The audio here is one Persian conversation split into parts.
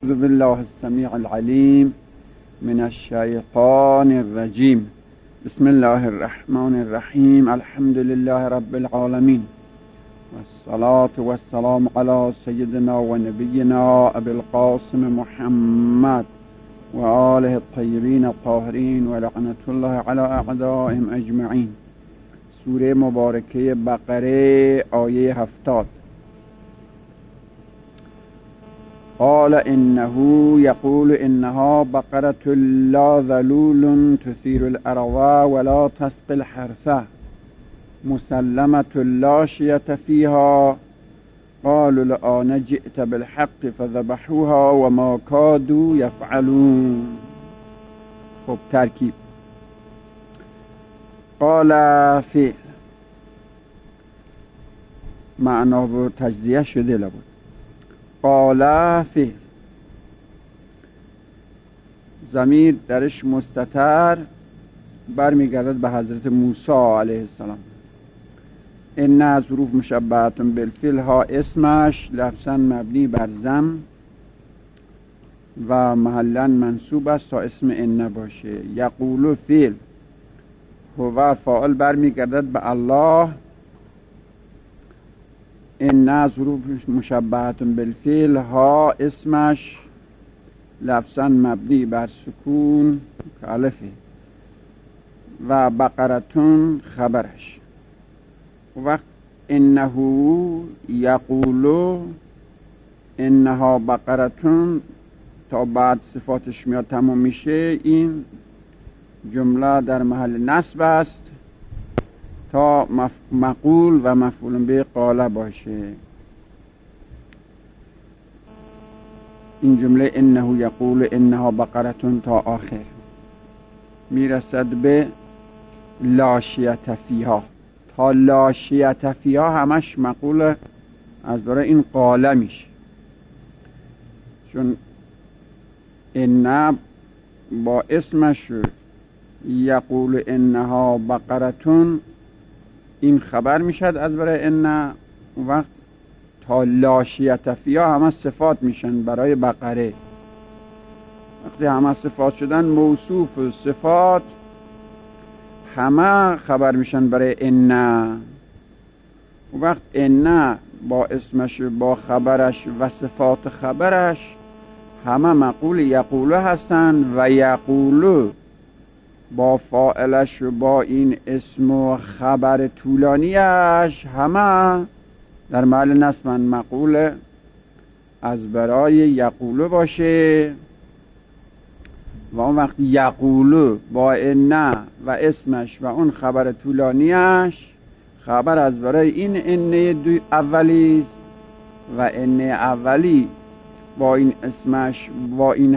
اعوذ بالله السمیع العلیم من الشیطان الرجیم. بسم الله الرحمن الرحیم. الحمد لله رب العالمین والصلاة والسلام على سيدنا ونبينا ابي القاسم محمد و آله الطیبین الطاهرین و لعنة الله على اعدائهم اجمعین. سوره مبارکه بقره آیه 70. قال انه يقول انها بقرة لا ذلول تثير الارض ولا تسقي الحرث مسلمة لا شية فيها قالوا الآن جئت بالحق فذبحوها وما كادوا يفعلون. خب ترکیب. قال فعل معنا و تجزیه شده لابد. قال فعل ضمیر درش مستتر برمیگردد به حضرت موسی علیه السلام. این از حروف مشبهتون بالفعل ها اسمش لفظا مبنی بر ضم و محلا منصوب است تا اسم ان باشه. یقول فعل هو فاعل برمیگردد به الله. این از حروف مشبهتون بالفعل ها اسمش لفظا مبنی بر سکون الفه و بقرتون خبرش. وقت انه یقول انها بقرتون تا بعد صفاتش میاد تمام میشه. این جمله در محل نصب است تا مقول و مفعول به قال باشه. این جمله انه یقول انها بقرتون تا آخر میرسد به لا شیة فیها. تا لا شیة فیها همش مقول از داره این قاله میشه، چون ان با اسمش یقول انها بقرتون این خبر میشد از برای ان. وقت تا لا شیة فیها همه صفات میشن برای بقره. وقتی همه صفات شدن موصوف و صفات همه خبر میشن برای ان. وقت ان با اسمش با خبرش و صفات خبرش همه مقول یقوله هستن و یقولو با فاعلش و با این اسم و خبر طولانیش همه در محل نصب مقول از برای یقولو باشه. و اون وقت یقولو با ان و اسمش و اون خبر طولانیش خبر از برای این ان اولی و ان اولی با این اسمش با این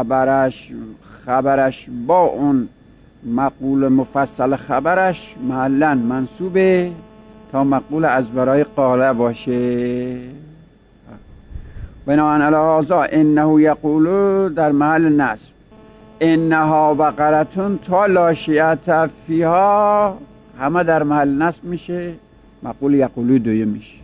خبرش با اون مقول مفصل خبرش محلا منصوبه تا مقول از برای قاله باشه. بنابراین علی هذا انه یقول در محل نصب انها بقرتون تا لا شیة فیها همه در محل نصب میشه، مقول یقولو دویم میشه.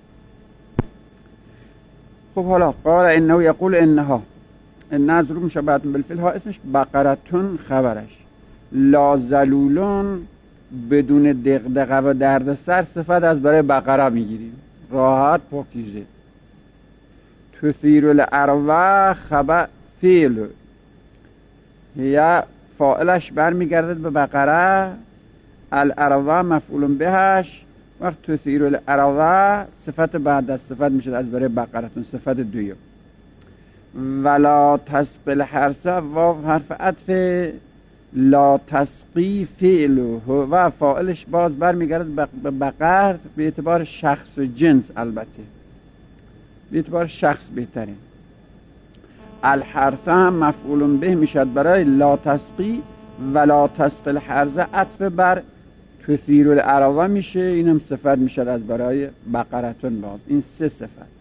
خب حالا قال انه یقول انها ان از رو مشبهتون بالفعل ها اسمش بقرتون خبرش لا ذلولون بدون دغدغه و دردسر صفت از برای بقره میگیریم، راحت پاکیزه. تثیر الارض خبر فعل یا فاعلش برمیگردد به بقره، الارض مفعول بهش. وقت تثیر الارض صفت بعد از صفت میشه از برای بقرتون صفت دویم. ولا تسقی الحرث و حرف عطف لا تسقی فعل و فاعلش باز برمیگردد به بقر به اعتبار شخص و جنس. البته به اعتبار شخص بهتره. الحرث هم مفعول به میشد برای لا تسقی و لا تسقی الحرث عطف بر تثیر الارض میشه. اینم صفت میشد از برای بقرتون. باز این سه صفت.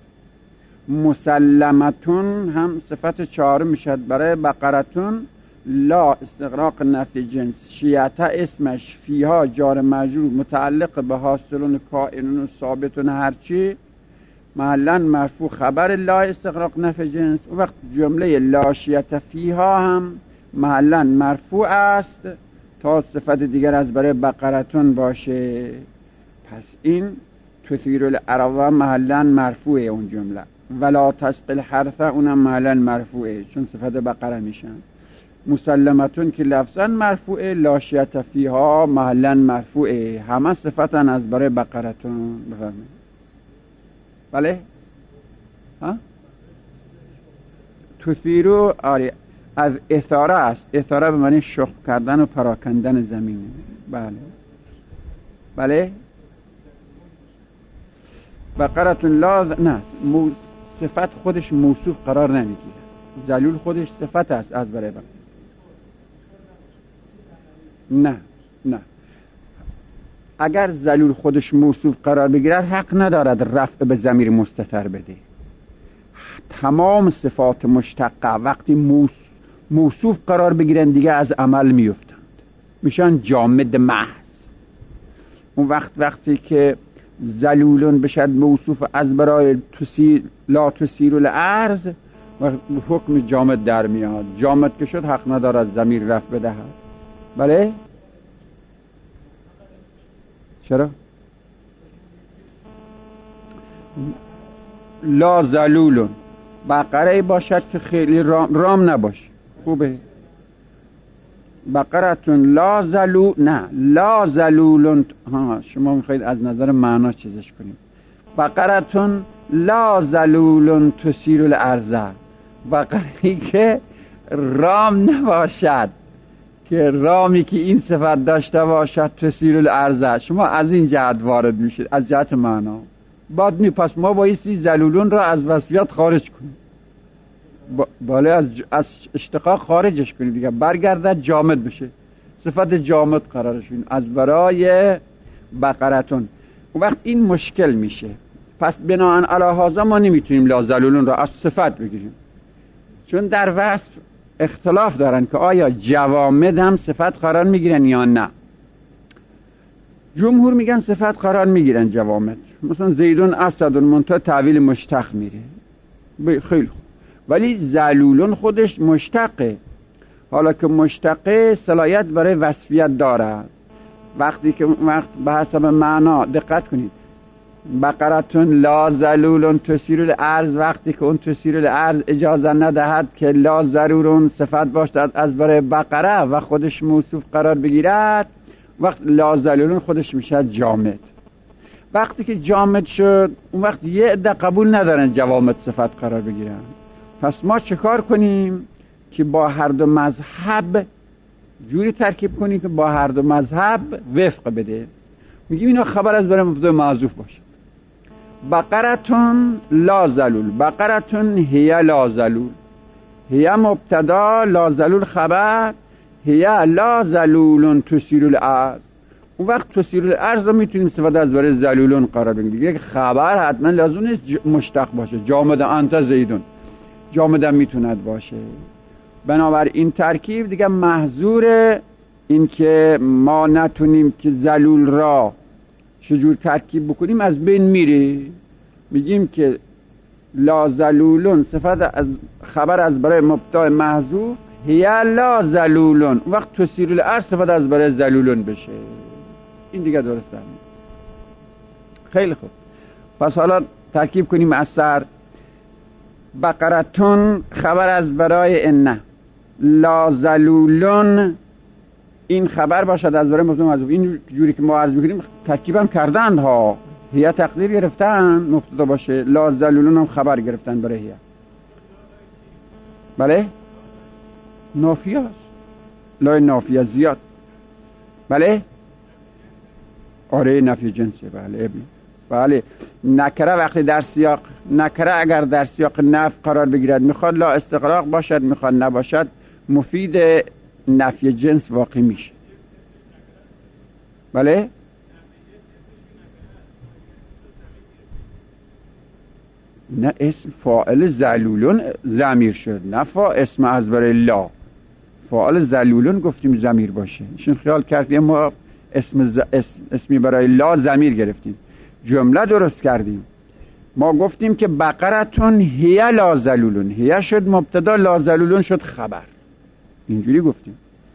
مسلمتون هم صفت چهارم میشد برای بقرتون. لا استغراق نفی جنس، شیعه اسمش، فیها جار مجرور متعلق به حاصلون کائنون و ثابتون هرچی محلا مرفوع خبر لا استغراق نفی جنس. اون وقت جمله لا شیة فیها هم محلا مرفوع است تا صفت دیگر از برای بقرتون باشه. پس این تثیر الارض محلا مرفوعه اون جمله. ولا تسقی الحرث اونم محلا مرفوعه چون صفت بقره میشن. مسلمتون که لفظا مرفوعه، لا شیة فیها محلا مرفوعه، همه صفتن از برای بقرتون. بفرمایید. بله ها تثیرو آره از اثاره است. اثاره به معنی شخم کردن و پراکندن زمین. بله بله. بقرتون لا نه صفت خودش موصوف قرار نمیگیره. ذلول خودش صفت است از برای بقره. نه اگر ذلول خودش موصوف قرار بگیرد حق ندارد رفع به ضمیر مستتر بده. تمام صفات مشتقه وقتی موصوف قرار بگیرن دیگه از عمل میفتند، میشن جامد محض. اون وقتی که ذلولون بشد موصوف از برای لا تسیر الارض و حکم جامد در میاد. جامد که شد حق ندارد ضمیر رفع بدهد. بله چرا؟ لا ذلولون بقره باشد که خیلی رام نباشه خوبه. بقرتون لا ذلول نه لا ذلولون. شما میخواید از نظر معنا چیزش کنیم. بقرتون لا ذلولون تسیر الارض، بقره که رام نباشد، که رامی که این صفت داشته باشد تسیر الارض. شما از این جهت وارد میشید، از جهت معنا. بعد پس ما بایستی ذلولون را از وصفیات خارج کنیم. بالا از اشتقاق خارجش کنیم دیگه، برگردد جامد بشه، صفت جامد قرارش کنیم از برای بقرتون. اون وقت این مشکل میشه. پس بناهن علی هذا ما نمیتونیم لا ذلولون را از صفت بگیریم، چون در وصف اختلاف دارن که آیا جوامد هم صفت قرار میگیرن یا نه. جمهور میگن صفت قرار میگیرن جوامد، مثلا زیدون اسدون منتها تعویل مشتق میره. خیلی خوب. ولی ذلولون خودش مشتقه، حالا که مشتقه صلاحیت برای وصفیت دارد. وقتی که به حسب معنا دقت کنید، بقرتون لا ذلولون تسیر الارض، وقتی که اون تسیر الارض اجازه ندهد که لا ضرورون صفت باشد از برای بقره و خودش موصوف قرار بگیرد، وقت لا ذلولون خودش میشه جامد. وقتی که جامد شد اون وقت یه عده قبول ندارن جوامد صفت قرار بگیرن. پس ما چه کار کنیم که با هر دو مذهب جوری ترکیب کنیم که با هر دو مذهب وفق بده. میگیم اینا خبر از برای مبتدا محذوف باشه. بقرتون لا ذلول، بقرتون هی لا ذلول، هی مبتدا لا ذلول خبر، هی لا ذلولون تسیر الارض. اون وقت تسیر الارض رو میتونیم صفت از برای ذلولون قرار بدیم. یک خبر حتما لازم نیست مشتق باشه. جامد انت زیدون، جامد هم میتوند باشه. بنابر این ترکیب دیگه محظور این که ما نتونیم که ذلول را چجور ترکیب بکنیم از بین میره. میگیم که لا ذلولون صفت از خبر از برای مبتدا محذوف، هی لا ذلولون، وقت تسیر الارض صفت از برای ذلولون بشه. این دیگه درسته. خیلی خوب. پس حالا ترکیب کنیم اثر. بقرتون خبر از برای ان، لا ذلولون این خبر باشد از برای مبتدا محذوف. این جوری که ما عرض می‌کنیم ترکیبم کردند ها، هي تقدیر گرفتن مبتدا باشه، لا ذلولون هم خبر گرفتن برای هي. بله نافیه است، لا نافیه زیاد. بله آره نفی جنسه. بله بله. نکره وقتی در سیاق، نکره اگر در سیاق نفی قرار بگیرد میخواد لا استغراق باشد، میخواد نباشد، مفید نفی جنس واقع میشه. بله نه اسم فاعل ذلولون ضمیر شد، نه اسم از برای لا. فاعل ذلولون گفتیم ضمیر باشه. ایشون خیال کردیم ما اسمی برای لا ضمیر گرفتیم، جمله درست کردیم. ما گفتیم که بقرتون هی لا ذلولون، هی شد مبتدا، لا ذلولون شد خبر، اینجوری گفتیم.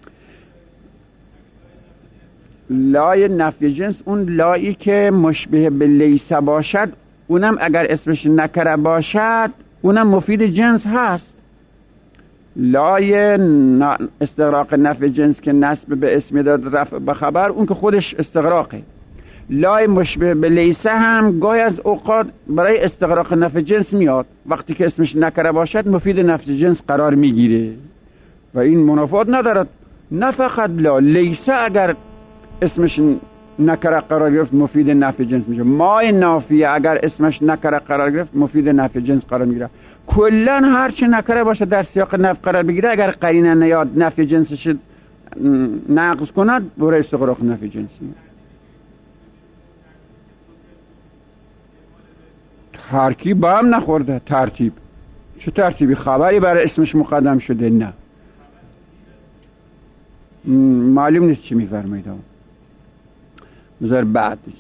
لای نفی جنس اون لایی که مشبه به لیس باشد، اونم اگر اسمش نکره باشد اونم مفید جنس هست. لای استغراق نفی جنس که نسب به اسم داد رفع به خبر، اون که خودش استغراقه. لای مشبه به لیسه هم گاهی از اوقات برای استغراق نفی جنس میاد، وقتی که اسمش نکره باشد مفید نفی جنس قرار میگیره و این منافات ندارد. نه فقط لا، لیسه اگر اسمش نکره قرار گرفت مفید نفی جنس میشه. مای نافیه اگر اسمش نکره قرار گرفت مفید نفی جنس قرار میگیره. کلا هر چی نکره باشه در سیاق نفی قرار بگیره، اگر قرینه نیاد نفی جنسش نقض کند، برای استغراق نفی جنسی. ترکیب با هم نخورده. ترتیب چه ترتیبی؟ خبری برای اسمش مقدم شده؟ نه، معلوم نیست چی میفرمایید. بذار بعد دیگه.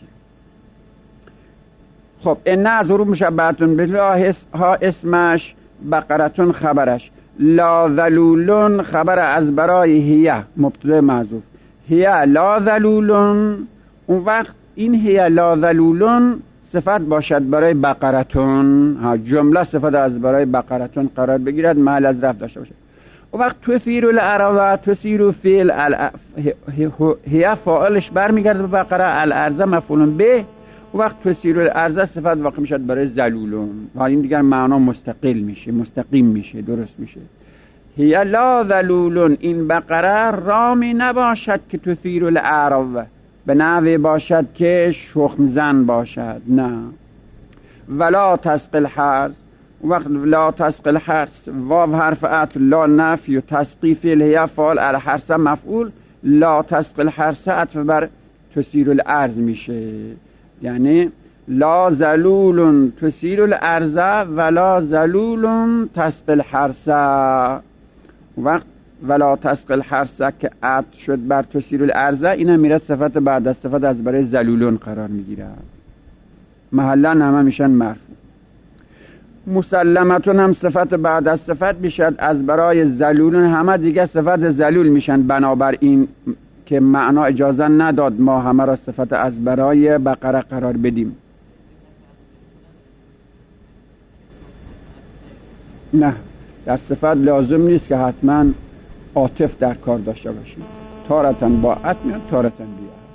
خب این از حروف مشبهتون به ها اسمش، بقرتون خبرش، لا ذلولون خبر از برای هیه مبتدا محذوف، هیه لا ذلولون. اون وقت این هیه لا ذلولون صفت باشد برای بقرتون، جمله صفت از برای بقرتون قرار بگیرد، محل از رفع داشته باشد. اون وقت تثیر العرب، تثیر فعل هیه فاعلش برمیگرده به بقره، الارض مفعول به. اون وقت تثیر الارض صفت واقع میشد برای ذلولون و این دیگر معنا مستقل میشه، مستقیم میشه، درست میشه. هیه لا ذلولون، این بقره رامی نباشد که تثیر العرب، به نحوی باشد که شخم زن باشد، نه. ولا تسقی الحرث، وقت لا تسقی الحرث واو حرف عطف، لا نفی و تسقی فعل هی فاعل، الحرث مفعول، لا تسقی الحرث عطف بر تثیر الارض میشه. یعنی لا ذلول تثیر الارض ولا ذلول تسقی الحرث. وقت ولا تسقی الحرث که عطف شد بر تثیر الارض، اینا میره صفت بعد از صفت از برای ذلولون قرار میگیره، محلا همه میشن مرفوع. مسلمتون هم صفت بعد از صفت میشد از برای ذلولون، همه دیگه صفت ذلول میشن. بنابراین که معنا اجازه نداد ما همه را صفت از برای بقره قرار بدیم. نه، در صفت لازم نیست که حتما عاطف در کار داشته باشیم، تارتاً با عطف میاد، تارتاً بی عطف.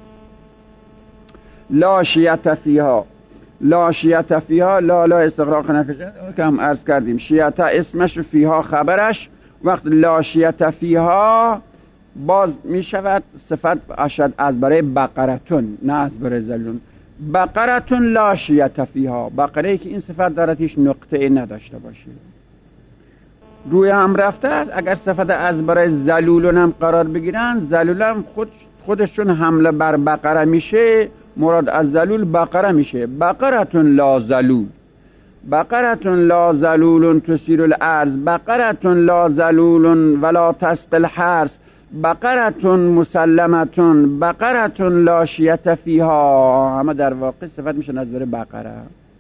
لا شیعت فیها، لا شیعت فیها، لا استغراق نفی جنس، اون که هم عرض کردیم. شیعت اسمش، فیها خبرش. وقت لا شیعت فیها باز می شود صفت اشد از برای بقرتون، نه از برای ذلولون. بقرتون لا شیعت فیها، بقره که این صفت دارد هیچ نقطه نداشته باشه، روی هم رفته است. اگر صفت از برای ذلولون هم قرار بگیرن، ذلول هم خودشون حمله بر بقره میشه، مراد از ذلول بقره میشه. بقرتون لا ذلول، بقرتون لا ذلول تثیر الارض، بقرتون لا ذلول ولا تسقی الحرث، بقرتون مسلمتون، بقرتون لا شیعت فیها، همه در واقع صفت میشن از برای بقره.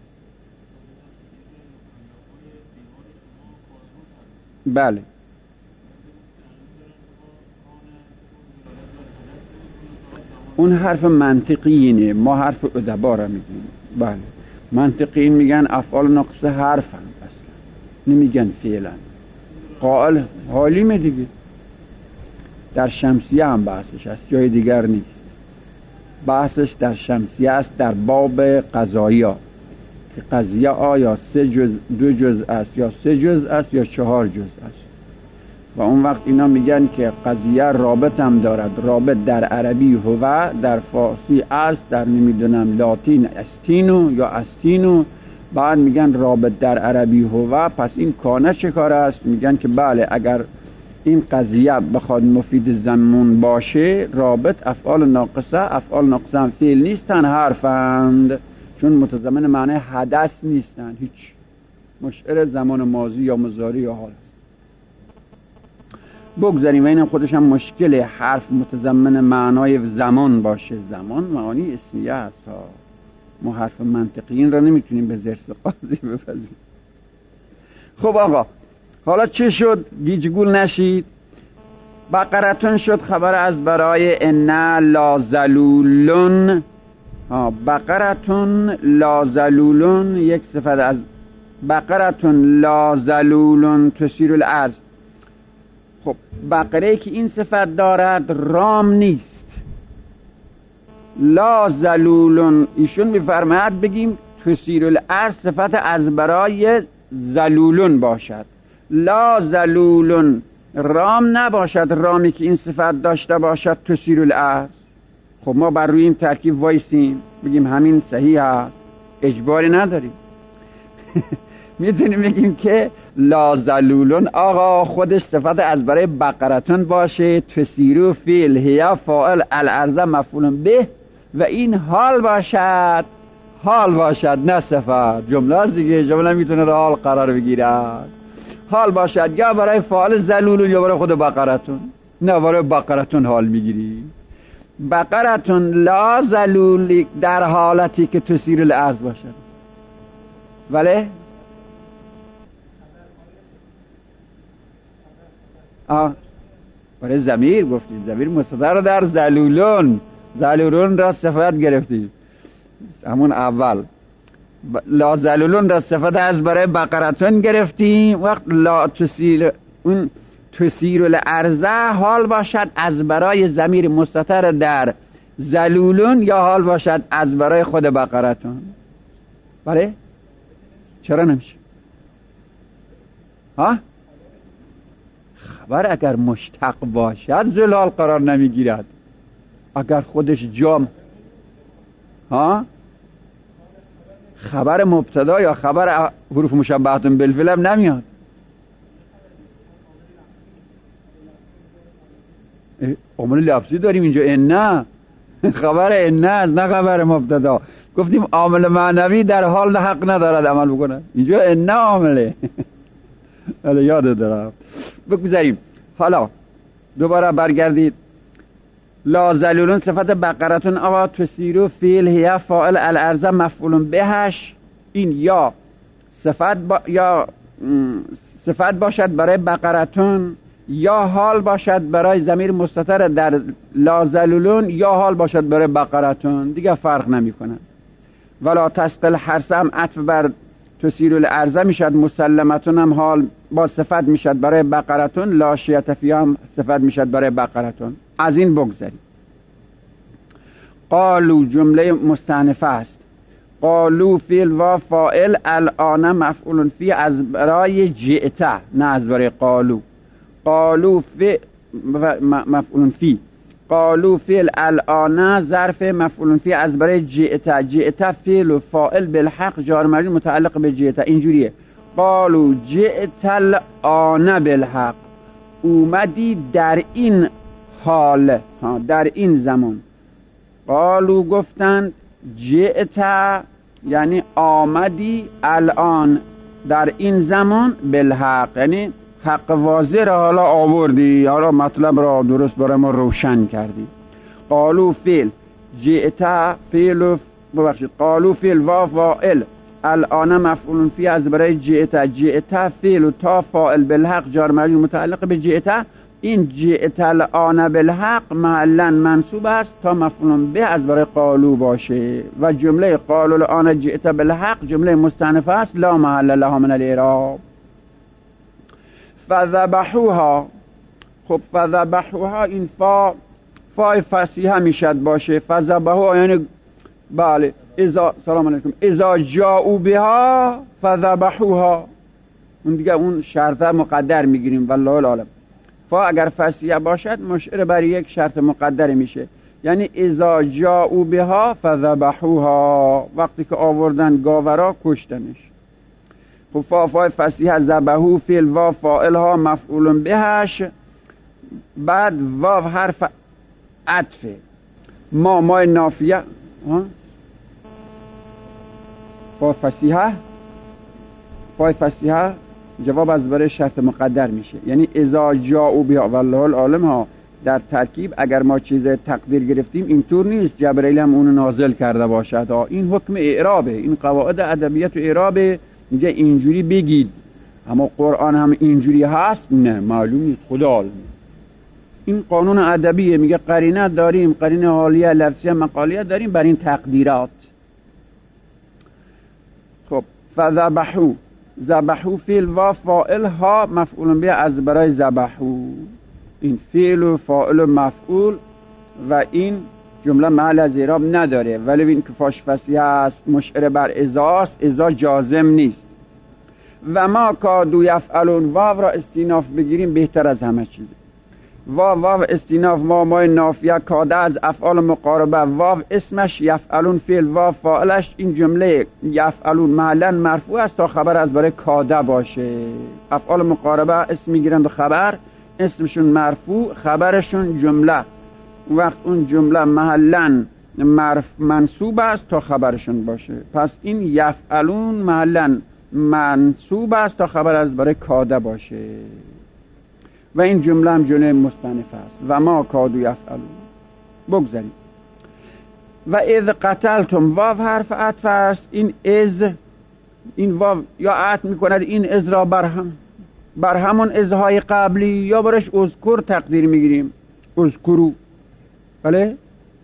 بله، اون حرف منطقیینه، ما حرف ادبا را میگیم. بله، منطقیین میگن افعال ناقصه حرفن، اصلا نمیگن فعلا. قائل حالیم دیگه. در شمسیه هم بحثش است، جای دیگر نیست. بحثش در شمسیه است، در باب قضایا، که قضیه آیا 2 جزء است یا 3 جزء است یا 4 جزء است. و اون وقت اینا میگن که قضیه رابط هم دارد. رابط در عربی هو، در فارسی است، در نمیدونم لاتین استینو یا استینو. بعد میگن رابط در عربی هو، پس این کانه چه کار است؟ میگن که بله، اگر این قضیه بخواد مفید زمان باشه، رابط افعال ناقصه هم فعل نیستن، حرفند، چون متضمن معنی حدث نیستن، هیچ مشعر زمان ماضی یا مضارع یا حال است. بگذاریم و اینم خودش هم مشکل، حرف متضمن معنای زمان باشه. زمان معانی اسمیه است ها. ما حرف منطقی این را نمیتونیم به زرس قاضی بپذیریم. خب آقا حالا چه شد؟ گیجگول نشید. بقرتون شد خبر از برای انا لازلولون. بقرتون لازلولون یک صفت از بقرتون لازلولون تسیر الارض. خب بقره که این صفت دارد رام نیست. لازلولون ایشون میفرماید بگیم تسیر الارض صفت از برای زلولون باشد. لازلولون رام نباشد، رامی که این صفت داشته باشد تسیر الارض. خب ما بر روی این ترکیب وایسیم بگیم همین صحیح است، اجباری نداریم. میتونیم بگیم که لازلولون آقا خودش صفت از برای بقرتون باشه، تسیرو فیل هیا فاعل الارض مفعول به و این حال باشد نه صفت. جمله است دیگه، جمله میتونه در حال قرار بگیرد. حال باشد یا برای فاعل زلولون یا برای خود بقرتون. نه برای بقرتون حال میگیری. بقرتون لا زلول در حالتی که تسیر الارض باشد. ولی برای ضمیر گفتیم، ضمیر مستتر در زلولون را صفت گرفتیم همون اول. لا زلولون را صفت از برای بقرتون گرفتیم. وقت لا تسیر اون تسیر الارض حال باشد از برای ضمیر مستتر در زلولون یا حال باشد از برای خود بقرتون. بله چرا نمیشه؟ خبر اگر مشتق باشد زلال قرار نمیگیرد. اگر خودش جام خبر مبتدا یا خبر حروف مشبهه بالفعل هم نمیاد. عامل لفظی داریم اینجا، ان خبر ان از نه خبر مبتدا. گفتیم عامل معنوی در حال حق ندارد عمل بکنه، اینجا ان عامله. حالا یاد دارم بگذاریم. حالا دوباره برگردید. لا زلولون صفت بقرتون آقا تسیرو فیل هیا فاعل الارض مفعول بهش. این یا صفت باشد برای بقرتون یا حال باشد برای ضمیر مستتر در لا زلولون یا حال باشد برای بقرتون، دیگه فرق نمی کنه. ولا تسقل حرسم عطف بر تسیر الارض میشد، مسلمتون هم حال با صفت میشد برای بقرتون، لا شیعت فیها هم صفت میشد برای بقرتون. از این بگذاریم. قالو جمله مستأنفه است. قالو فعل و فاعل الان مفعول فی از برای جئت، نه از برای قالو. قالو مفعول فی. قالو فعل الان ظرف مفعول فی از برای جئت فعل و فاعل بالحق جار مجرور متعلق به جئت. اینجوریه قالو جئت الان بالحق، اومدی در این حال، در این زمان. قالو گفتند جئت یعنی آمدی الان در این زمان بالحق، یعنی حق واضح را حالا آوردی، حالا مطلب را درست برای ما روشن کردی. قالو فعل جئت فعل قالو فعل و فاعل الان مفعول فی از برای جئت فعل و تا فاعل بالحق جار مجرور متعلق به جئت. این جئت الان بالحق محلا منصوب است تا مفعول به از برای قالو باشه و جمله قالو الان جئت بالحق جمله مستأنفه است لا محل لها من الاعراب. فذبحوها. خب فذبحوها این فای فصیحه میشد باشه. فذبحوها یعنی بله سلام علیکم اذا جاءوا بها فذبحوها، اون دیگه اون شرط مقدر میگیریم والله العالم. فا اگر فصیحه باشد مشعر بر یک شرط مقدر میشه، یعنی اذا جاءوا بها فذبحوها، وقتی که آوردن گاورا کشتنش. خب فای فصیحه ذبحو فعل و فاعلها مفعول بهش، بعد واو حرف عطفه، ما نافیه. فای فصیحه جواب از برای شرط مقدر میشه، یعنی اذا جاءوا بها والله العالم ها در ترکیب اگر ما چیز تقدیر گرفتیم اینطور نیست جبرئیل هم اونو نازل کرده باشد. این حکم اعرابه، این قواعد ادبیات و اعرابه، میگه اینجوری بگید. اما قرآن هم اینجوری هست؟ نه، معلوم نیست، خدا علم. این قانون ادبیه، میگه قرینه داریم، قرینه حالیه لفظیه مقالیه داریم بر این تقدیرات. خب فذبحوا، ذبحوا فعل و فاعل، ها مفعول به از برای ذبحوا، این فعل و فاعل و مفعول و این جمله محل از اعراب نداره، ولی این که فاش فصیح است مشعر بر ازاست، ازا جازم نیست. و ما کادو یفعلون، واو را استیناف بگیریم بهتر از همه چیزه. واو استیناف، ما مای نافیه، کاده از افعال مقاربه، واو اسمش، یفعلون فعل، واو فاعلش. این جمله یفعلون محلا مرفوع است تا خبر از برای کاده باشه. افعال مقاربه اسم میگیرند و خبر، اسمشون مرفوع، خبرشون جمله. وقت اون جمله محلا منصوب است تا خبرشون باشه. پس این یفعلون محلا منصوب است تا خبر از برای کاده باشه و این جمله هم جمله مستأنف است. و ما کادو یفعلون. بگذاریم. و اذ قتلتم، واو حرف عطف است. این از، این واو یا عطف میکند این از را بر همون ازهای قبلی یا برش اذکر تقدیر میگیریم، اذکرو. بله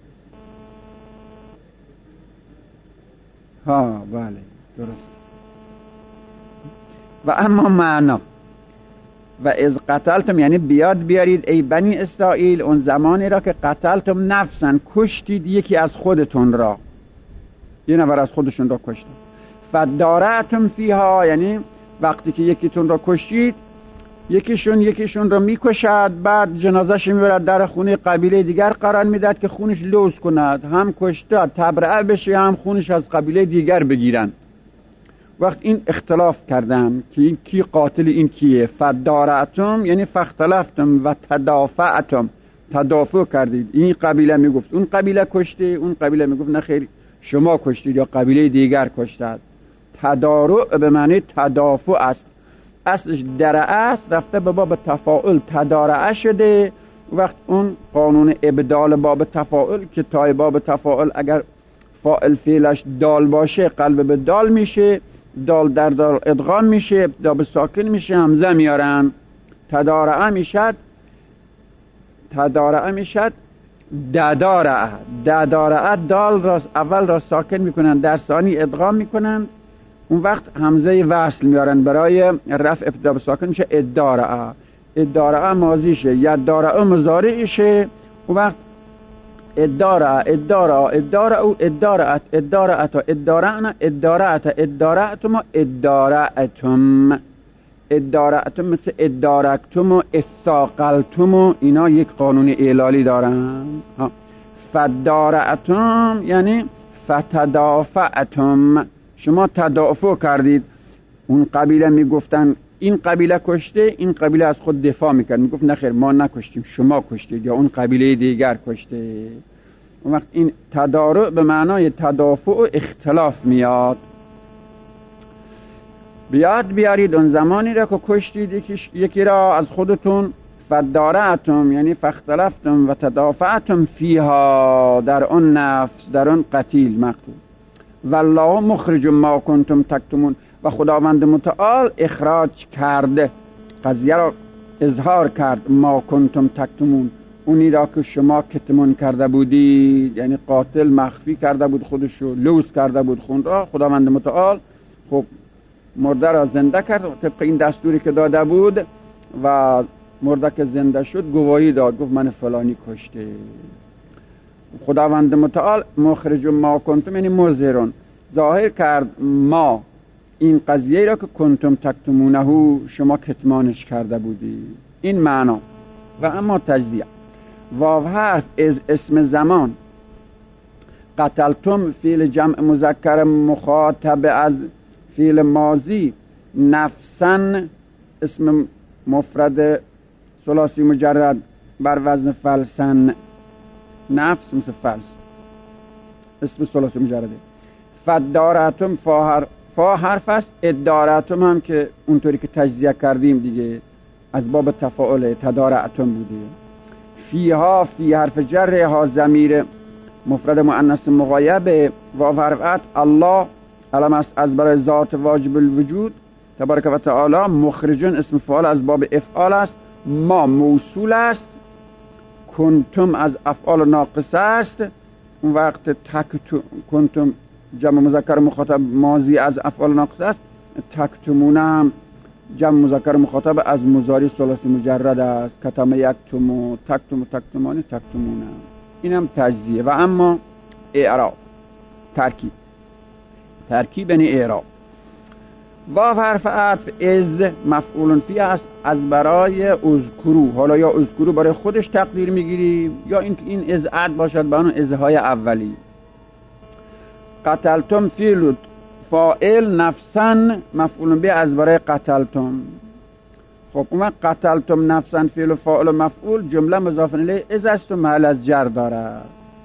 ها، بله درست. و اما معنا و از قتلتم یعنی بیارید ای بنی اسرائیل اون زمانی را که قتلتم نفسن، کشتید یکی از خودتون را، یه نفر از خودشون را کشتن. فدارعتم فیها یعنی وقتی که یکیتون را کشتید یکیشون را میکشد، بعد جنازه‌اش میبرد در خونه قبیله دیگر قرار میداد که خونش لوس کند، هم کشته تبرئه بشه هم خونش از قبیله دیگر بگیرن. وقت این اختلاف کردن که این کی قاتل این کیه. فدارعتم یعنی فاختلفتم و تدافعتم، تدافع کردید. این قبیله میگفت اون قبیله کشته، اون قبیله میگفت نه خیر شما کشتید یا قبیله دیگر کشته. تدارع به معنی تدافع است، اصلش درعه است، رفته به باب تفاعل تدارعه شده. وقت اون قانون ابدال باب تفاعل که تای باب تفاعل اگر فاعل فعلش دال باشه قلب به دال میشه، دال در دال ادغام میشه، دا به ساکن میشه، همزه میارن. تدارعه میشد ددارعه، دال را اول را ساکن میکنن در ثانی ادغام میکنن، اون وقت همزه وصل میارن برای رفع ابتدا به ساکن میشه ادارعه ماضیشه، یدارعه مضارعشه. اون وقت ادارعتم مثل ادارکتم و اثاقلتم و اینا یک قانون اعلالی دارن. فدارعتم یعنی فتدافعتم، شما تدافع کردید. اون قبیله میگفتن این قبیله کشته، این قبیله از خود دفاع میکرد، میگفت نخیر ما نکشتیم شما کشتید یا اون قبیله دیگر کشته. اون وقت این تدارع به معنای تدافع و اختلاف میاد. بیارید اون زمانی را که کشتید یکی را از خودتون. فدارعتم یعنی فاختلفتم و تدافعتم فیها، در اون نفس، در اون قتیل مقتول. والله مخرج ما کنتم تکتمون، و خداوند متعال اخراج کرده، قضیه را اظهار کرد، ما کنتم تکتمون، اونی را که شما کتمان کرده بودید، یعنی قاتل مخفی کرده بود خودشو، لوس کرده بود خون را. خداوند متعال خب مرده را زنده کرد طبق این دستوری که داده بود و مرده که زنده شد گواهی داد، گفت من فلانی کشته. خداوند متعال مخرج ما کنتم یعنی مظهرون، ظاهر کرد ما این قضیه را که کنتم تکتمونه شما کتمانش کرده بودی. این معنا. و اما تجزیه، واو حرف از اسم زمان، قتلتم فعل جمع مذکر مخاطب از فعل ماضی، نفسن اسم مفرد ثلاثی مجرد بر وزن فلسن، نفس مثل فلس اسم ثلاثی مجرده. فدارعتم فا حرف است، ادارعتم هم که اونطوری که تجزیه کردیم دیگه از باب تفاعل تدارعتم بوده. فیها فی حرف جر، ها ضمیر مفرد مؤنث مغایب، واو حرف عطف، الله علم است از برای ذات واجب الوجود تبارک و تعالی، مخرجون اسم فاعل از باب افعال است، ما موصول است، کنتم از افعال ناقصه است، اون وقت کنتم جمع مذکر مخاطب ماضی از افعال ناقصه است، تکتمون هم جمع مذکر مخاطب از مضارع ثلاثی مجرد است، کتم یکتم، تکتم، تکتمانی، تکتمون. اینم تجزیه. و اما اعراب، ترکیب یعنی اعراب. واو حرف عطف از مفعول فی است از برای اذکرو. حالا یا اذکرو برای خودش تقدیر میگیریم یا این از عطف باشد به اون ازهای اولی. قتلتم فعل فاعل، نفسا مفعول به از برای قتلتم. خب اون قتلتم نفسا فعل فاعل مفعول، جمله مضاف الیه از است و محل از جر دارد.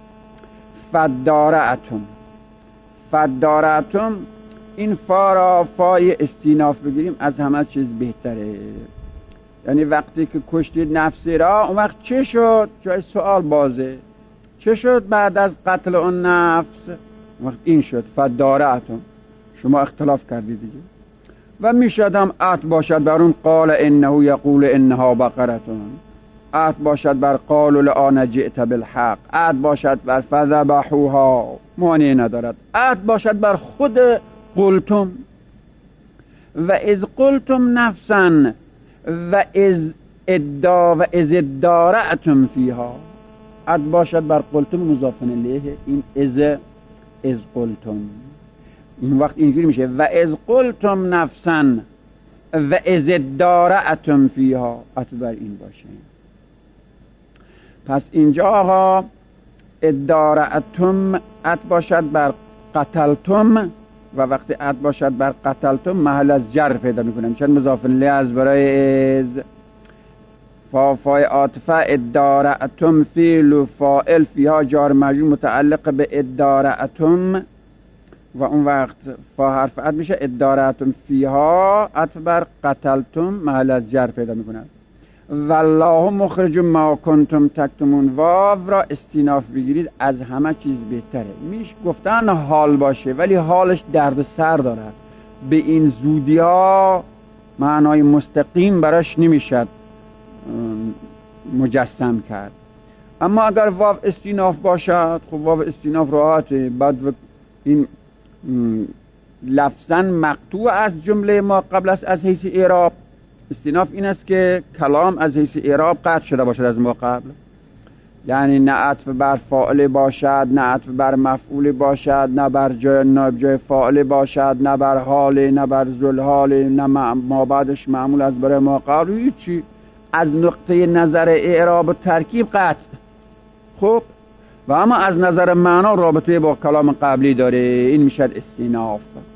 فدارعتم این فا را فای استیناف بگیریم از همه چیز بهتره. یعنی وقتی که کشتید نفسی را، اون وقت چه شد؟ جای سوال بازه. چه شد بعد از قتل اون نفس؟ اون وقت این شد فدارعتم. شما اختلاف کردید دیگه. و میشد هم عطف باشد بر اون قال انه یقول انها بقرتون، عطف باشد بر قال الان جئت بالحق، عطف باشد بر فذبحوها، معنی ندارد. عطف باشد بر خود قلتم و از قلتم نفسا و از ادارعتم فیها، عطف باشد بر قلتم مضاف الیه، این از قلتم. این وقت اینجوری میشه و از قلتم نفسا و از ادارعتم فیها، عطف بر این باشه. پس اینجا آقا ادارعتم عطف باشد بر قتلتم و وقتی عطف باشد بر قتلتم محل از جر پیدا میکنم، چون مضاف الیه از برای از. فای عاطفه ادارعتم فعل و فاعل فیها جار مجرور متعلق به ادارعتم و اون وقت فا حرف عطف میشه ادارعتم فیها، عطف بر قتلتم محل از جر پیدا میکنه. والله مخرج ما کنتم تکتمون، واو را استیناف بگیرید از همه چیز بهتره. میش گفتن حال باشه ولی حالش درد سر دارد، به این زودی ها معنای مستقیم براش نمیشد مجسم کرد. اما اگر واو استیناف باشد، خب واو استیناف راحته. بعد این لفظا مقطوع از جمله ما قبل است از حیث اعراب. استیناف این است که کلام از حیث اعراب قطع شده باشد از ما قبل، یعنی نه عطف بر فاعل باشد، نه عطف بر مفعول باشد، نه بر جای فاعل باشد، نه بر حال، نه بر ذوالحال، نه ما بعدش معمول از برای ما قبل، هیچی. از نقطه نظر اعراب و ترکیب قطع. خب و اما از نظر معنا رابطه با کلام قبلی داره، این میشد استیناف.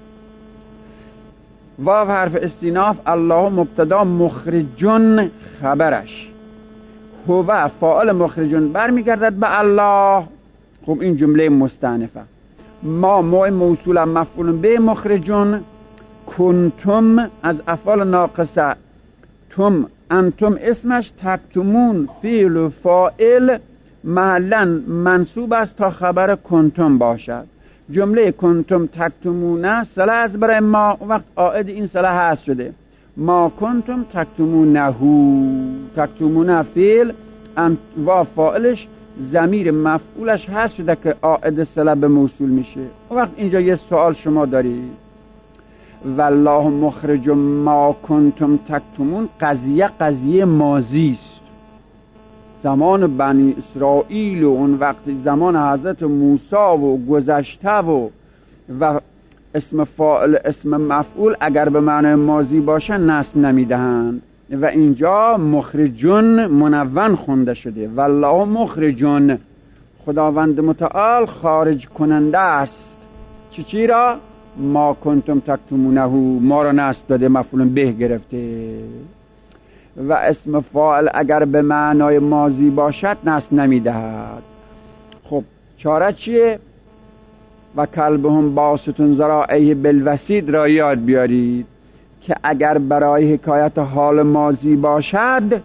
واو حرف استیناف، الله مبتدا، مخرجون خبرش، هو فاعل مخرجون برمیگردد به الله. خب این جمله مستأنفه. ما موصول مفعول به مخرجون، کنتم از افعال ناقصه، تم انتم اسمش، تکتمون فعل و فاعل محلا منصوب است تا خبر کنتم باشد. جمله کنتم تکتمون صله است برای ما، وقت عائد این صله هست شده. ما کنتم تکتمونه، تکتمونه فعل و فاعلش ضمیر مفعولش هست شده که عائد صله به موصول میشه. وقت اینجا یه سوال شما دارید، والله مخرج ما کنتم تکتمون، قضیه ماضی است، زمان بنی اسرائیل و اون وقت زمان حضرت موسی و گذشته و اسم فاعل اسم مفعول اگر به معنی ماضی باشه نصب نمیدهند و اینجا مخرجون منون خونده شده. والله مخرجون، خداوند متعال خارج کننده است. چی را؟ ما کنتم تکتمونه، ما را نصب داده، مفعول به گرفته. و اسم فاعل اگر به معنای ماضی باشد نصب نمیدهد. خب چاره چیه؟ و کلبهم باسط ذراعیه بالوسید را یاد بیارید که اگر برای حکایت حال ماضی باشد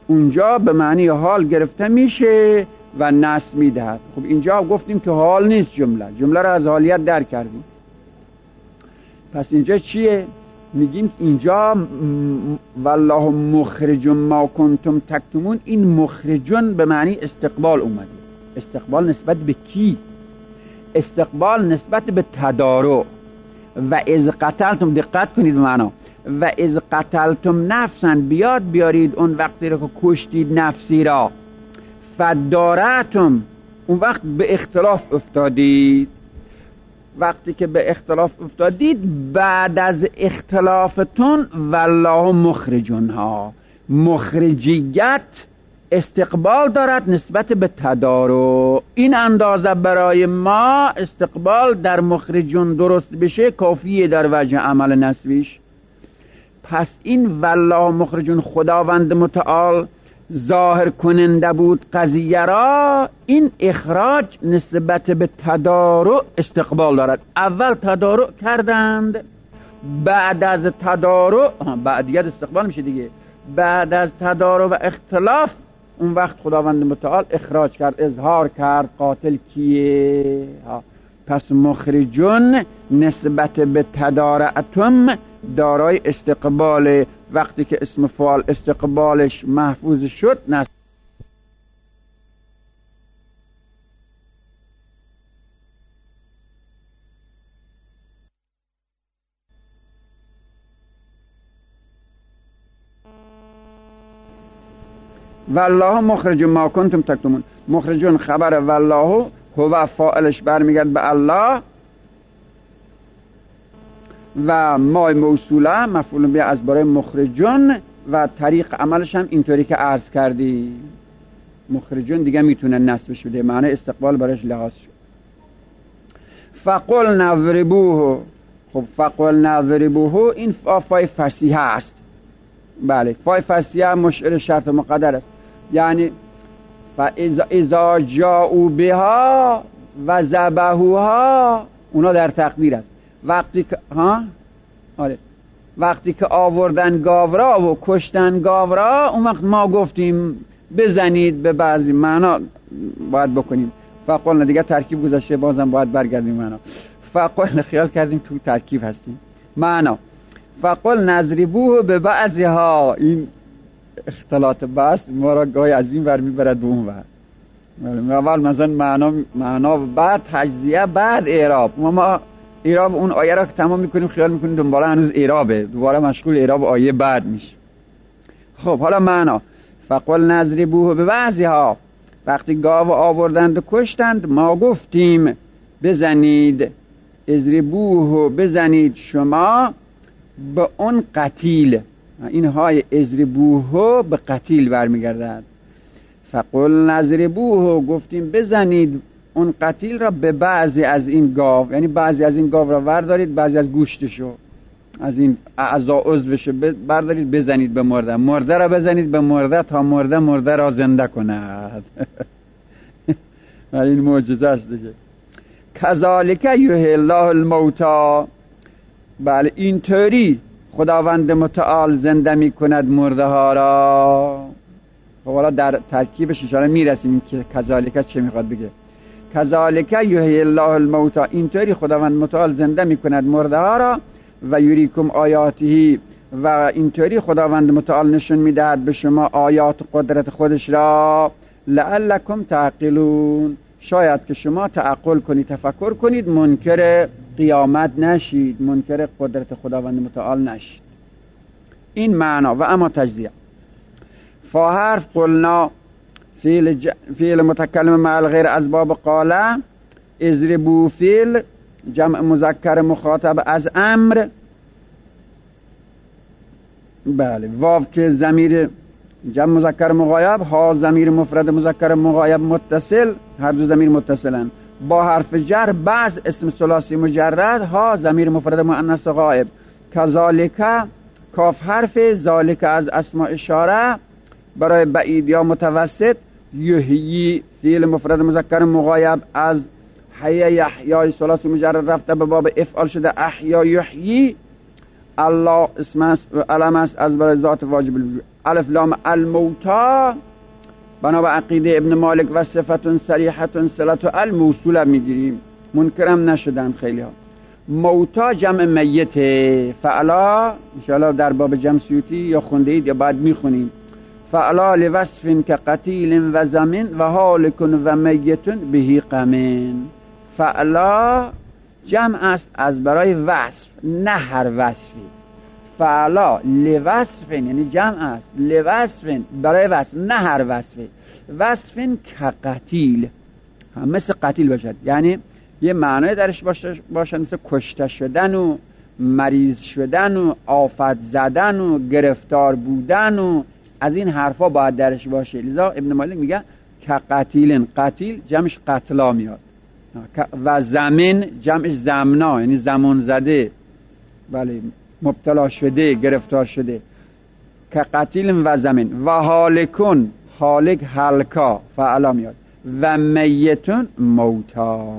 اونجا به معنی حال گرفته میشه و نصب میدهد. خب اینجا گفتیم که حال نیست، جمله رو از حالیت در کردیم. پس اینجا چیه؟ میگیم اینجا والله مخرج ما کنتم تکتمون، این مخرجون به معنی استقبال اومده. استقبال نسبت به کی؟ استقبال نسبت به تدارع. و از قتلتم، دقت کنید به معنا، و از قتلتم نفسا، بیارید اون وقتی رو که کشتید نفسی را، فدارتم، اون وقت به اختلاف افتادید. وقتی که به اختلاف افتادید، بعد از اختلافتون والله مخرجونها، مخرجیت استقبال دارد نسبت به تدارع. این اندازه برای ما استقبال در مخرجون درست بشه کافیه در وجه عمل نسبیش. پس این والله مخرجون خداوند متعال ظاهر کننده بود قضیه را، این اخراج نسبت به تدارع استقبال دارد. اول تدارع کردند، بعد از تدارع بعدیت استقبال میشه دیگه، بعد از تدارع و اختلاف اون وقت خداوند متعال اخراج کرد، اظهار کرد قاتل کیه. پس مخرجون نسبت به تدارعتم دارای استقبال. وقتی که اسم فعال استقبالش محفوظ شد نصب. والله مخرج ما کنتم تکتمون، مخرجون خبر والله هو فاعلش برمیگرد به الله و ما موصوله مفعول به از برای مخرجون و طریق عملش هم اینطوری که عرض کردی. مخرجون دیگه میتونه نصب شده، معنی استقبال برایش لحاظ شد. فقل نضربوه، خب فقل نضربوه این فای فصیحه است. بله فای فصیحه مشعر شرط مقدر است، یعنی اذا جاءوا بها و ذبحوها، اونا در تقدیر است. وقتی که وقتی که آوردن گاورا و کشتن گاورا، اون وقت ما گفتیم بزنید. به بعضی معنا باید بکنیم فقلنا، دیگه ترکیب گذاشته بازم باید برگردیم معنا. فقلنا خیال کردیم تو ترکیب هستیم. معنا فقل نضربوه به بعضها، این اختلاط بس ما را گاهی از این ور میبرد به اون ور. اول مثلا معنا بعد تجزیه بعد اعراب. ما اعراب اون آیه را که تمام میکنیم خیال میکنیم دنباله هنوز اعرابه، دوباره مشغول اعراب آیه بعد میشه. خب حالا معنا فقل نضربوه به بعضها، وقتی گاو آوردند و کشتند ما گفتیم بزنید، اضربوه بزنید شما به اون قتیل. این های اضربوه به قتیل برمیگردد. فقل نضربوه گفتیم بزنید اون قتیل را به بعضی از این گاو، یعنی بعضی از این گاو را بردارید، بعضی از گوشتشو، از این اعضا عضوشو بردارید بزنید به مرده، مرده را بزنید به مرده تا مرده را زنده کند. این معجزه است دیگه. کذالک یحیی الله الموتی، بله اینطوری خداوند متعال زنده می کند مرده ها را. خب حالا در ترکیبش اشاره میرسیم که کذالک چه میخواد بگه. کذالک یحیی الله الموتی، اینطوری خداوند متعال زنده می کند مرده ها را، و یریکم آیاته، و اینطوری خداوند متعال نشون میدهد به شما آیات قدرت خودش را، لعلکم تعقلون، شاید که شما تعقل کنید، تفکر کنید، منکر قیامت نشید، منکر قدرت خداوند متعال نشید. این معنا. و اما تجزیه فا حرف قلنا فعل متکلم مع الغیر از باب قاله، اضربوا فعل جمع مذکر مخاطب از امر، بله واو که ضمیر جمع مذکر مغایب، ها ضمیر مفرد مذکر مغایب متصل، هر دو ضمیر متصلن، با حرف جر بعض اسم ثلاثی مجرد، ها ضمیر مفرد مؤنث غایب. کذالک کاف حرف، ذالک از اسماء اشاره برای بعید یا متوسط، یحیی فعل مفرد مذکر مغایب از حی یحیی ثلاثی مجرد رفته به باب افعال شده احیا یحیی. الله اسم است علم است از برای ذات واجب الوجود. الف لام الموتا بنا به عقیده ابن مالک و صفت صریحت صلت الموصوله میگیریم، منکرم نشدن خیلی ها. موتا جمع میت فعلا انشاءالله در باب جمع سیوطی یا خونده اید یا بعد میخونیم. فعلا لوصف که قتیل و زمین و هالک و میت بهی قمین. فعلا جمع است از برای وصف، نه هر وصفی. فعلا لوصف یعنی جمع است، لوصف برای وصف، نه هر وصفی. وصف که قتیل مثل قتیل باشد، یعنی یه معنای درش باشد مثل کشته شدن و مریض شدن و آفت زدن و گرفتار بودن و از این حرفا باید درش باشه. لذا ابن مالک میگه که قتیلن، قتیل جمعش قتلا میاد، و زمین جمعش زمنا یعنی زمان زده، بله مبتلا شده گرفتار شده. که قتیل و زمین. و هالکون هالک هلکا فعلا میاد. و میتون موتا،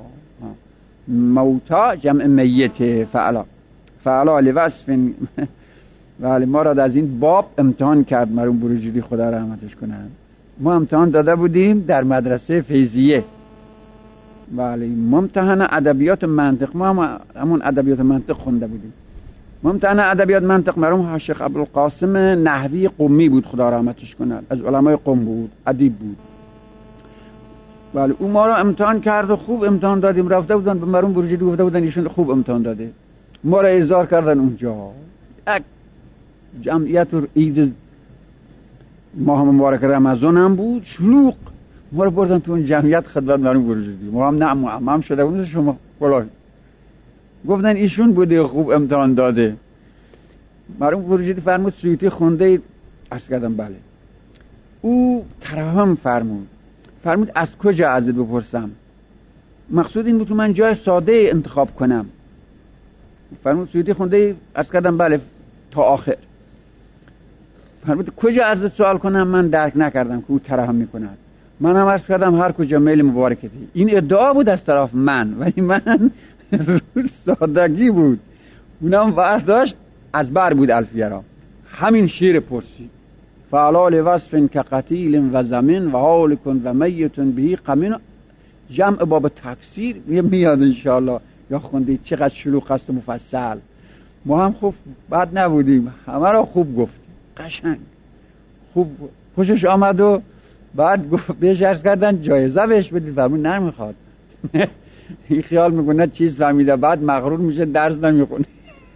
موتا جمع میت فعلا. فعلا لوصف ولی ما را از این باب امتحان کرد مرحوم بروجردی خدا رحمتش کنه. ما امتحان داده بودیم در مدرسه فیضیه، ولی ممتحن ادبیات منطق، ما همون ادبیات منطق خونده بودیم. ممتحن ادبیات منطق مرحوم شیخ ابوالقاسم نحوی قمی بود خدا رحمتش کنه، از علمای قم بود، ادیب بود. ولی او ما را امتحان کرد و خوب امتحان دادیم. رفته بودن به مرحوم بروجردی گفته بودن ایشون خوب امتحان داده. ما را ایزار کردن اونجا. یک جمعیت و عید ماه مبارک رمضان هم بود، شلوغ. ما را بردن تو اون جمعیت خدمت مرحوم بروجردی. ما هم نه معمم شده بود شما فلان. گفتن ایشون بوده خوب امتحان داده. مرحوم بروجردی فرمود سیوطی خونده اید؟ عرض کردم بله. او ترحم فرمود از کجا ازت بپرسم؟ مقصود این بود که من جای ساده انتخاب کنم. فرمود سیوطی خونده ای؟ عرض کردم بله تا آخر. فرمود کجا ازت سوال کنم؟ من درک نکردم که او ترحم میکند. من هم عرض کردم هر کجا میل مبارکتی. این ادعا بود از طرف من، ولی من روز سادگی بود. اونم برداشت از بر بود الفیه را. همین شیر پرسید فعلا لوصف که قتیل و زمین و هالک و میت بهی قمین. جمع باب تکثیر میاد انشاءالله، یا خوندید چقدر شلوغ است و مفصل. ما هم خوب بد نبودیم، همه را خوب گفتیم، قشنگ خوب خوشش آمد. و بعد بهش عرض کردن جایزه بهش بدید، فرمود نمیخواد. این خیال میکنه چیز فهمیده، بعد مغرور میشه درس نمیخونه.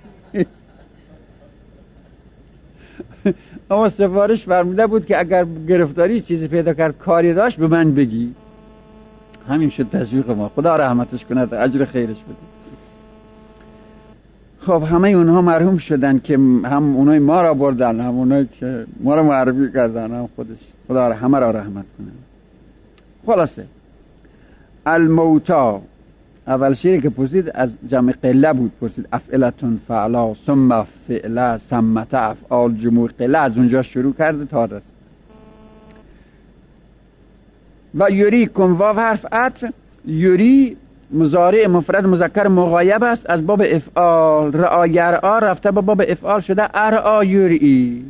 اما سفارش فرموده بود که اگر گرفتاری چیزی پیدا کرد کاری داشت به من بگی. همین شد تشویق ما، خدا رحمتش کنه، اجر خیرش بده. خب همه اونها مرحوم شدن که هم اونای ما را بردن، هم اونایی که ما را معرفی کردن، هم خودش. خدا همه را رحمت کنه. خلاصه الموتا اول شیری که پرسید از جمع قله بود، پرسید افعلتون فعلا ثم فعلا ثمت افعال جموع قله، از اونجا شروع کرده تا رسید. و یوریکم واو حرف عطف. یوری مضارع مفرد مذکر مغایب است از باب افعال. رعا رفته با باب افعال شده ارعا یوری.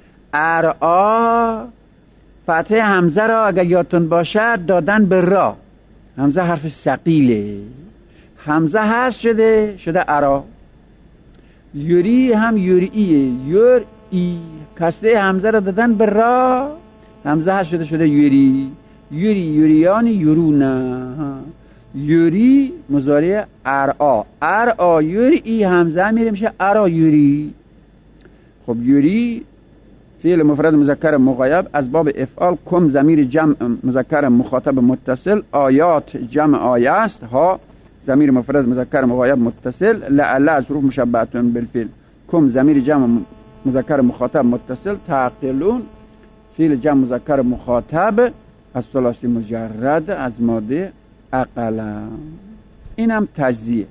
ارعا فتح همزه را اگر یادتون باشد دادن به را. همزه حرف ثقیله، همزه هست شده ارا. یوری هم یوریه، یوری کسره همزه را دادن به را، همزه هست شده یوری. یوری یوریان یورونا. یوری مضارع ارعا. ارعا یوری همزه میره میشه ارا یوری. خب یوری فعل مفرد مذکر مغایب از باب افعال. کم ضمیر جمع مذکر مخاطب متصل. آیات جمع آیه است. ها ضمیر مفرد مذکر مغایب متصل. لعل از حروف مشبهه بالفعل. کم ضمیر جمع مذکر مخاطب متصل. تعقلون فعل جمع مذکر مخاطب از ثلاثی مجرد از ماده عقلا. اینم تجزیه.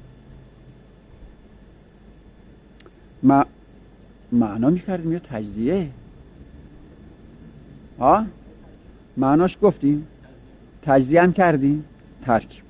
معنا میکردیم یا تجزیه؟ معناش گفتیم، تجزیه هم کردیم، ترکیب.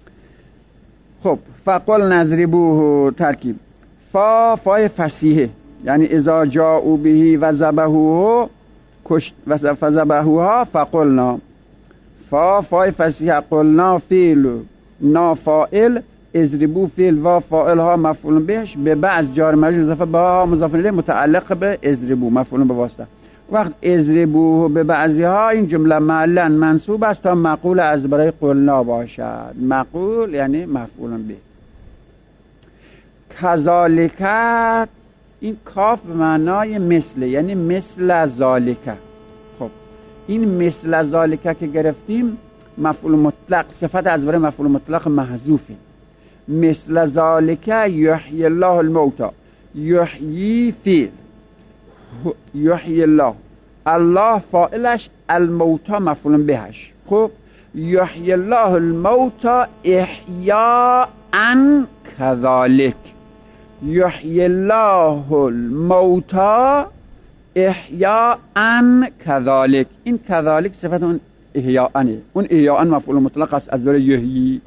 خب فقل نضربوه ترکیب. فای فصیحه یعنی اذا جاءوا به و ذبحوه فذبحوها فقلنا فای فصیح قلنا فعل نافائل اضربوا فعل و فاعل ها مفعول بهش به بعض جار مجرور اضافه به ها مضاف الیه متعلق به اضربوا مفعول به واسطه. وقت اضربوا به بعضی ها این جمله معلن منصوب است تا مقول از برای قلنا باشد. مقول یعنی مفعول به. کذالک این کاف به معنای مثل، یعنی مثل ذالک. خب این مثل ذالک که گرفتیم مفعول مطلق، صفت از برای مفعول مطلق محذوفه. مثل ذالک یحیی الله الموتى، یحیی فعل، یحیی الله، الله فاعلش، الموتى مفعول بهش. خب یحیی الله الموتى احیاء کذالک، یحیی الله الموتى احیاء کذالک. این کذالک صفت اون احیاءنه، اون احیاء مفعول مطلق است از برای یحیی.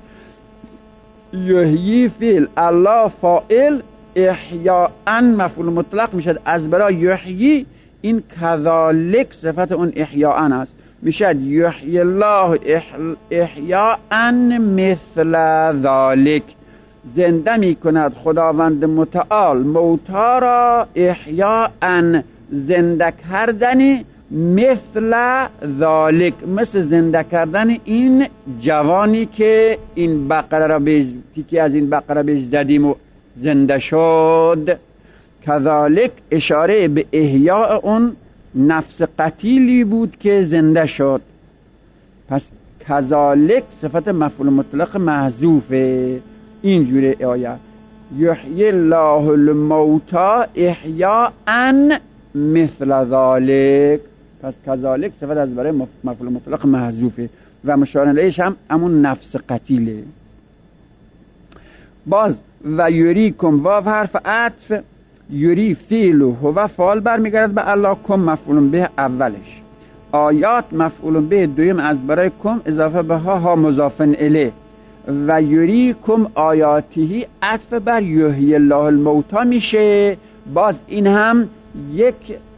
یحیی فعل، الله فاعل، احیاء مفعول مطلق میشد از برای یحیی. این کذالک صفت اون احیاء است، میشد یحیی الله احیاء مثل ذالک. زنده میکند خداوند متعال موتا را احیاء زنده کردن، مثل ذالک مثل زنده کردن این جوانی که این بقره را تیکی از این بقره بهش زدیم و زنده شد. کذالک اشاره به احیاء اون نفس قتیلی بود که زنده شد. پس کذالک صفت مفعول مطلق محذوفه. اینجوری آیه یحیی الله الموتى احیاء مثل ذالک. پس کذالک صفت از برای مفعول مطلق محذوفه و مشار الیهش هم همون نفس قتیله. باز و یریکم واو حرف عطف، یری فعل و هو فاعل برمیگردد به الله، کم مفعول به اولش، آیات مفعول به دویم از برای کم اضافه به ها مضاف الیه. و یریکم آیاته عطف بر یحیی الله الموتى میشه. باز این هم یک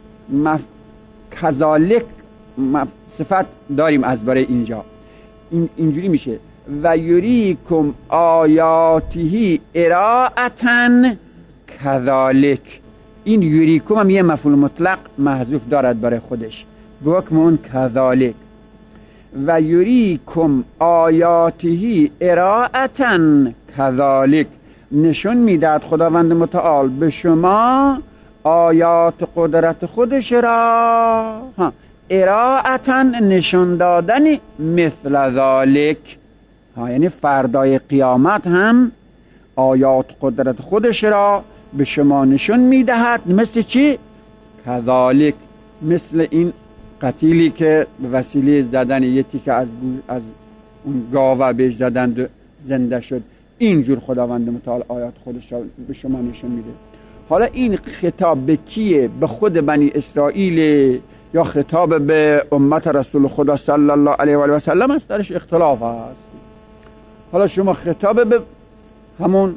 کذالک صفت داریم از برای اینجا. اینجوری میشه و یریکم آیاته اراءة کذالک. این یریکم هم یه مفعول مطلق محذوف دارد برای خودش، بحکم اون کذالک. و یریکم آیاته اراءة کذالک، نشون میداد خداوند متعال به شما آیات قدرت خودش را، اراءة نشون دادن، مثل ذالک، یعنی فردای قیامت هم آیات قدرت خودش را به شما نشون میدهد. مثل چی؟ کذالک، مثل این قتیلی که به وسیله زدن یه تیکه از اون گاوه بهش زدند و زنده شد. اینجور خداوند متعال آیات خودش را به شما نشون میده. حالا این خطاب به کیه؟ به خود بنی اسرائیل یا خطاب به امت رسول خدا صلی الله علیه و آله و سلم است؟ درش اختلاف است. حالا شما خطاب به همون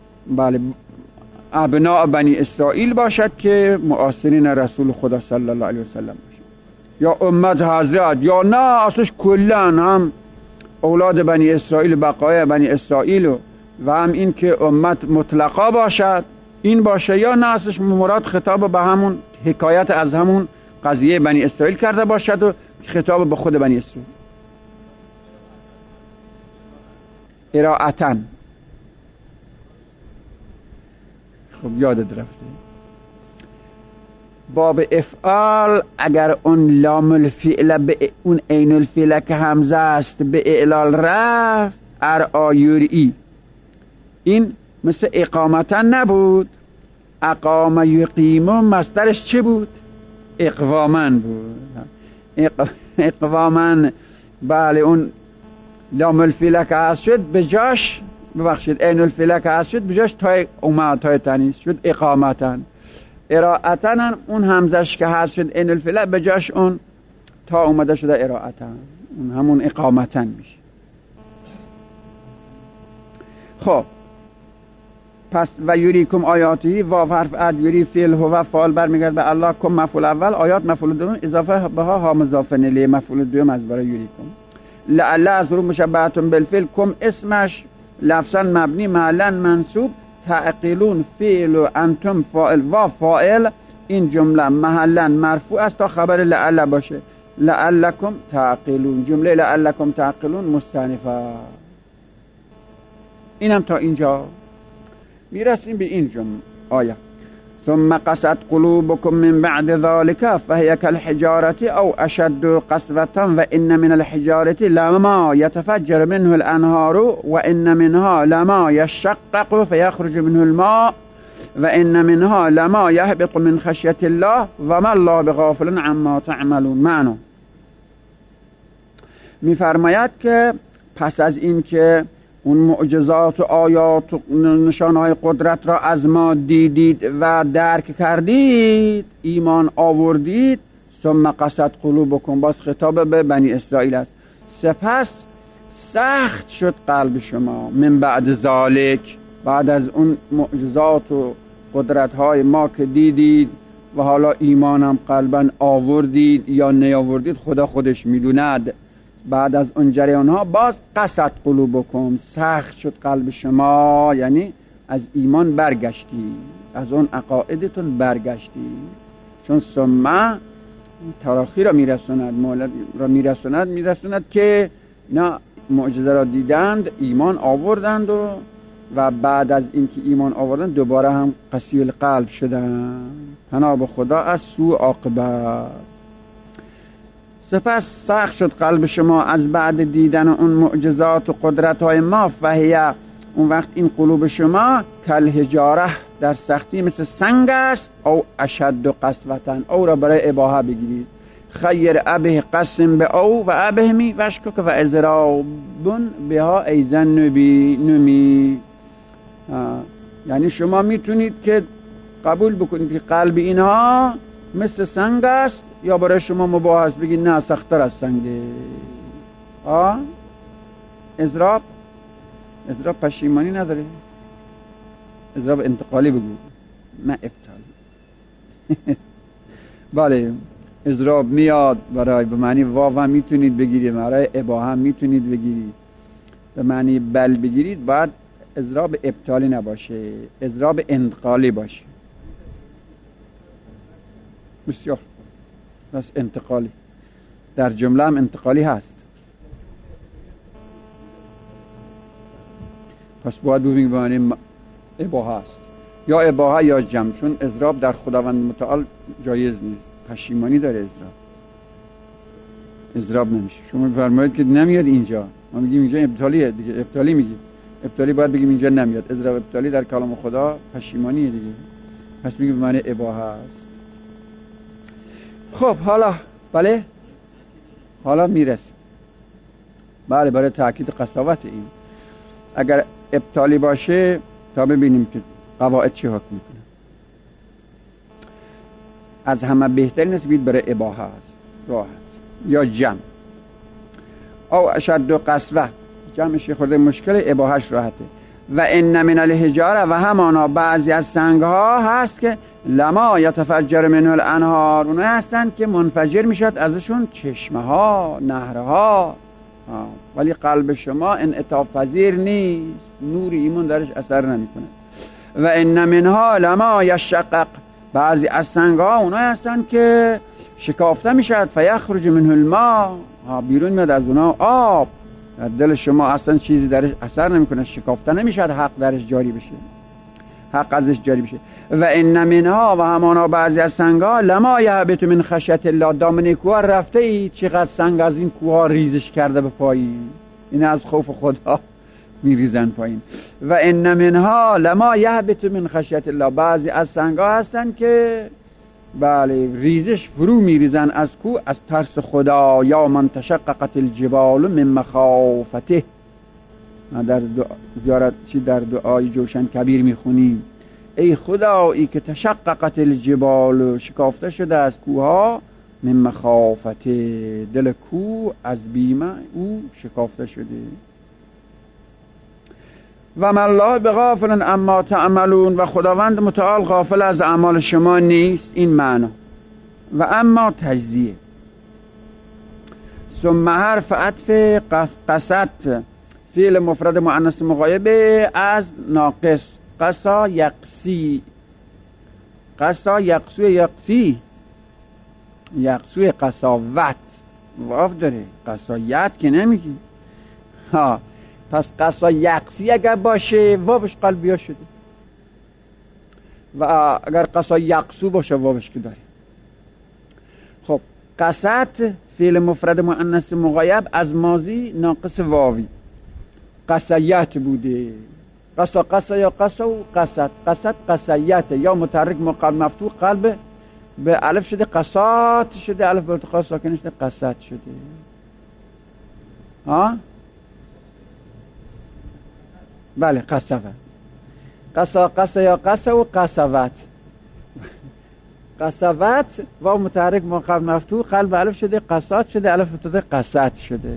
ابناء بنی اسرائیل باشد که معاصرین رسول خدا صلی الله علیه و سلم باشد، یا امت حضرت، یا نه اصلش کلن هم اولاد بنی اسرائیل، بقای بنی اسرائیل و هم این که امت مطلقا باشد، این باشه، یا نه اصلش مراد خطاب به همون حکایت از همون قضیه بنی اسرائیل کرده باشد و خطاب به خود بنی اسرائیل. اراءة. خب یادت رفته باب افعال اگر اون لام الفعل به اون عین الفعل که همزه است به اعلال رفت، ارآیوری، این مثل اقامتا نبود. اقام یقیم مصدرش چه بود؟ اقواما بود. اقواما، بله، اون لام الفعل که هست شد به جاش، ببخشید عین الفعل که هست شد به جاش تای اومد، تای تنیس شد اقامتا. اراءة اون همزش که هست شد عین الفعل به جاش اون تا اومده شده اراءة، اون همون اقامتا میشه. خب پس و یریکم آیاتی و حرف اد یری فعل هو فعال برمیگرد به الله. کم مفعول اول، آیات مفعول دوم، اضافه بها ها مضاف الیه مفعول دوم از برای یریکم. لعل از رو مشبهتون بالفعل، کم اسمش لفظا مبنی معلن منصوب، تعقلون فعل و انتم فاعل و فاعل. این جمله محلا مرفوع است تا خبر لعل باشه. لعلکم تعقلون، جمله لعلکم تعقلون مستأنفه. اینم تا اینجا. میرسیم به این جمله آیه ثم قست قلوبكم من بعد ذلك فهي كالحجارة او اشد قسوة وان من الحجارة لما يتفجر منه الانهار وان منها لما يشقق فيخرج منه الماء وان منها لما يهبط من خشية الله وما الله بغافل عما تعملون. معنی میفرماید که پس از این که اون معجزات و آیات و نشانهای قدرت را از ما دیدید و درک کردید، ایمان آوردید، ثم قست قلوبکم، باز خطاب به بنی اسرائیل است، سپس سخت شد قلب شما، من بعد ذالک، بعد از اون معجزات و قدرت های ما که دیدید و حالا ایمانم قلبا آوردید یا نیاوردید خدا خودش میدوند. بعد از اون جریان ها باز قست قلوبکم، سخت شد قلب شما، یعنی از ایمان برگشتی، از اون عقایدتون برگشتی. چون ثم تراخی را میرسوند، مولد را میرسوند که نه معجزه را دیدند، ایمان آوردند و بعد از اینکه ایمان آوردند دوباره هم قسی القلب شدند. پناه به خدا از سوء عاقبت. سپس سخت شد قلب شما از بعد دیدن اون معجزات و قدرت های ما، فهیه، اون وقت این قلوب شما کالحجاره، در سختی مثل سنگ است، او اشد و قسوتن، او را برای اباحه بگیرید. خیر ابه قسم به او و ابه می وشکک و ازرابون بها ایزن نمی. یعنی شما میتونید که قبول بکنید که قلب اینها مثل سنگ است، یا برای شما مباح است بگید نه سخت‌تر از سنگه. اضراب پشیمانی نداره، اضراب انتقالی بگو، نه ابطالی. بله، اضراب میاد برای به معنی واو هم میتونید بگیرید، برای اباحه هم میتونید بگیرید، به معنی بل بگیرید، باید اضراب ابطالی نباشه، اضراب انتقالی باشه. بسیار بس انتقالی، در جمله هم انتقالی هست. پس باید ببینید به معنی اباحه است، یا اباحه یا جمع، چون اضراب در خداوند متعال جایز نیست، پشیمانی داره اضراب نمیشه. شما فرمایید که نمیاد اینجا، ما میگیم اینجا ابطالیه دیگه، ابطالی میگیم، ابطالی باید بگیم اینجا نمیاد. اضراب ابطالی در کلام خدا پشیمانیه دیگه، پس میگیم به معنی اباحه است. خب حالا بله، حالا میرسیم بله برای تأکید قساوت این. اگر ابطالی باشه تا ببینیم که قواعد چی حکم میکنه. از همه بهترین نسبید برای اباحه است، راحت، یا جمع. او اشد و قسوه، جمعش خورده مشکل، اباحهش راحته. و ان من الحجاره، و همانا بعضی از سنگ ها هست که لما یتفجر منه الانهار، اونها هستن که منفجر میشد ازشون چشمه ها، نهرها، ولی قلب شما انعطاف پذیر نیست، نور ایمان درش اثر نمیکنه. و ان منها لما یشقق، بعضی از سنگ ها اونها هستن که شکافته میشد، فیخرج منه الماء، بیرون میاد از اونها آب. در دل شما اصلا چیزی درش اثر نمیکنه، شکافته نمیشد حق درش جاری بشه، حق ازش جاری بشه. و ان منها، و همانا بعضی از سنگ‌ها، لما یهبط من خشیة الله، دامنه کوه رفته ای، چقدر سنگ از این کوه ریزش کرده به پایین، این از خوف خدا میریزن پایین. و ان منها لما یهبط من خشیة الله، بعضی از سنگ‌ها هستن که بله ریزش فرو میریزن از کوه از ترس خدا. یا من تشققت الجبال من مخافته، در زیارت در دعای جوشن کبیر میخونیم ای خدایی که تشققت الجبال، شکافته شده از کوها، من مخافته، دل کوه از بیم او شکافته شده. و ما الله بغافل اما تعملون، و خداوند متعال غافل از اعمال شما نیست. این معنا. و اما تجزیه. ثم حرف عطف قصد فعل مفرد مؤنث مغایب از ناقص. قصا یقسی، قصا یقسو یقسی، یقسو قصاوت واف داره، قصایت که نمیگی. ها پس قصا یقسی اگر باشه واوش قلبیا شده، و اگر قصا یقسو باشه واوش که داره. خب قصد فعل مفرد مؤنث مغایب از ماضی ناقص واوی، قصیت بوده. قصا قصا یا قصا و قصد، قصد قصیت، یا متحرک مقابل مفتوح قلب به الف شده قصات شده، الف به ارتقاء ساکن شده قصد شده. ها بله قصوت، قصا قصا یا قصا و قصوت. قصوت و متحرک مقابل مفتوح قلب الف شده قصات شده، الف به قصد شده.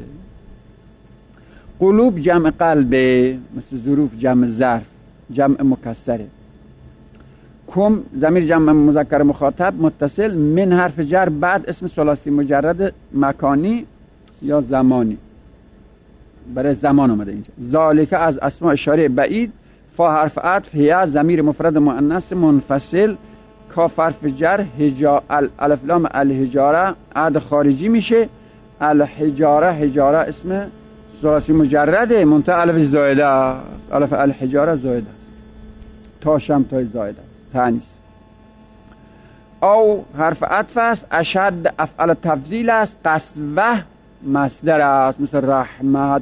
قلوب جمع قلبه، مثل ظروف جمع ظرف، جمع مکسره. کم ضمیر جمع مذکر مخاطب متصل، من حرف جر بعد اسم ثلاثی مجرد مکانی یا زمانی، برای زمان اومده اینجا. ذالک از اسماء اشاره بعید. فا حرف عطف، هیا ضمیر مفرد مؤنث منفصل، کاف حرف جر، الف لام الحجاره عد خارجی میشه. الحجاره، حجاره اسم ثلاثی مجرده منتهی الف زائده است، الف الحجاره زائده است، تاشم تای زائده است، تانیس. او حرف عطف است، اشد افعال تفضیل است، قسوه مصدر است مثل رحمت.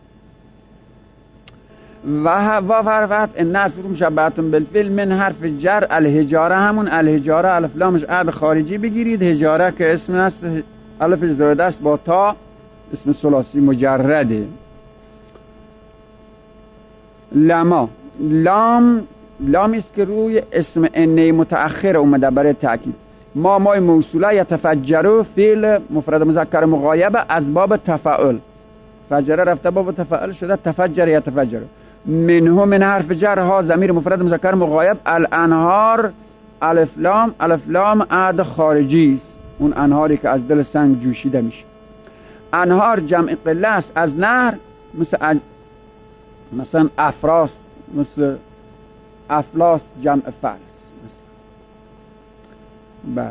و حرف عطف ان نصر مشبهتون بالفعل، من حرف جر الحجاره، همون الحجاره الف لامش عد خارجی بگیرید، حجاره که اسم است الف زائده است با تا، اسم ثلاثی مجرده. لما، لامی است که روی اسم ان متأخر اومده برای تأکید. ما مای موصوله یتفجر، فعل مفرد مذکر مغایب از باب تفاعل، فجر رفته باب تفاعل شده تفجر یتفجر. منه من حرف جر، ها ضمیر مفرد مذکر مغایب، الانهار الف لام عد خارجی است، اون انهاری که از دل سنگ جوشیده میشه. انهار جمع قله است از نهر، مثلا افراس، مثل افلاس جمع فرس. بله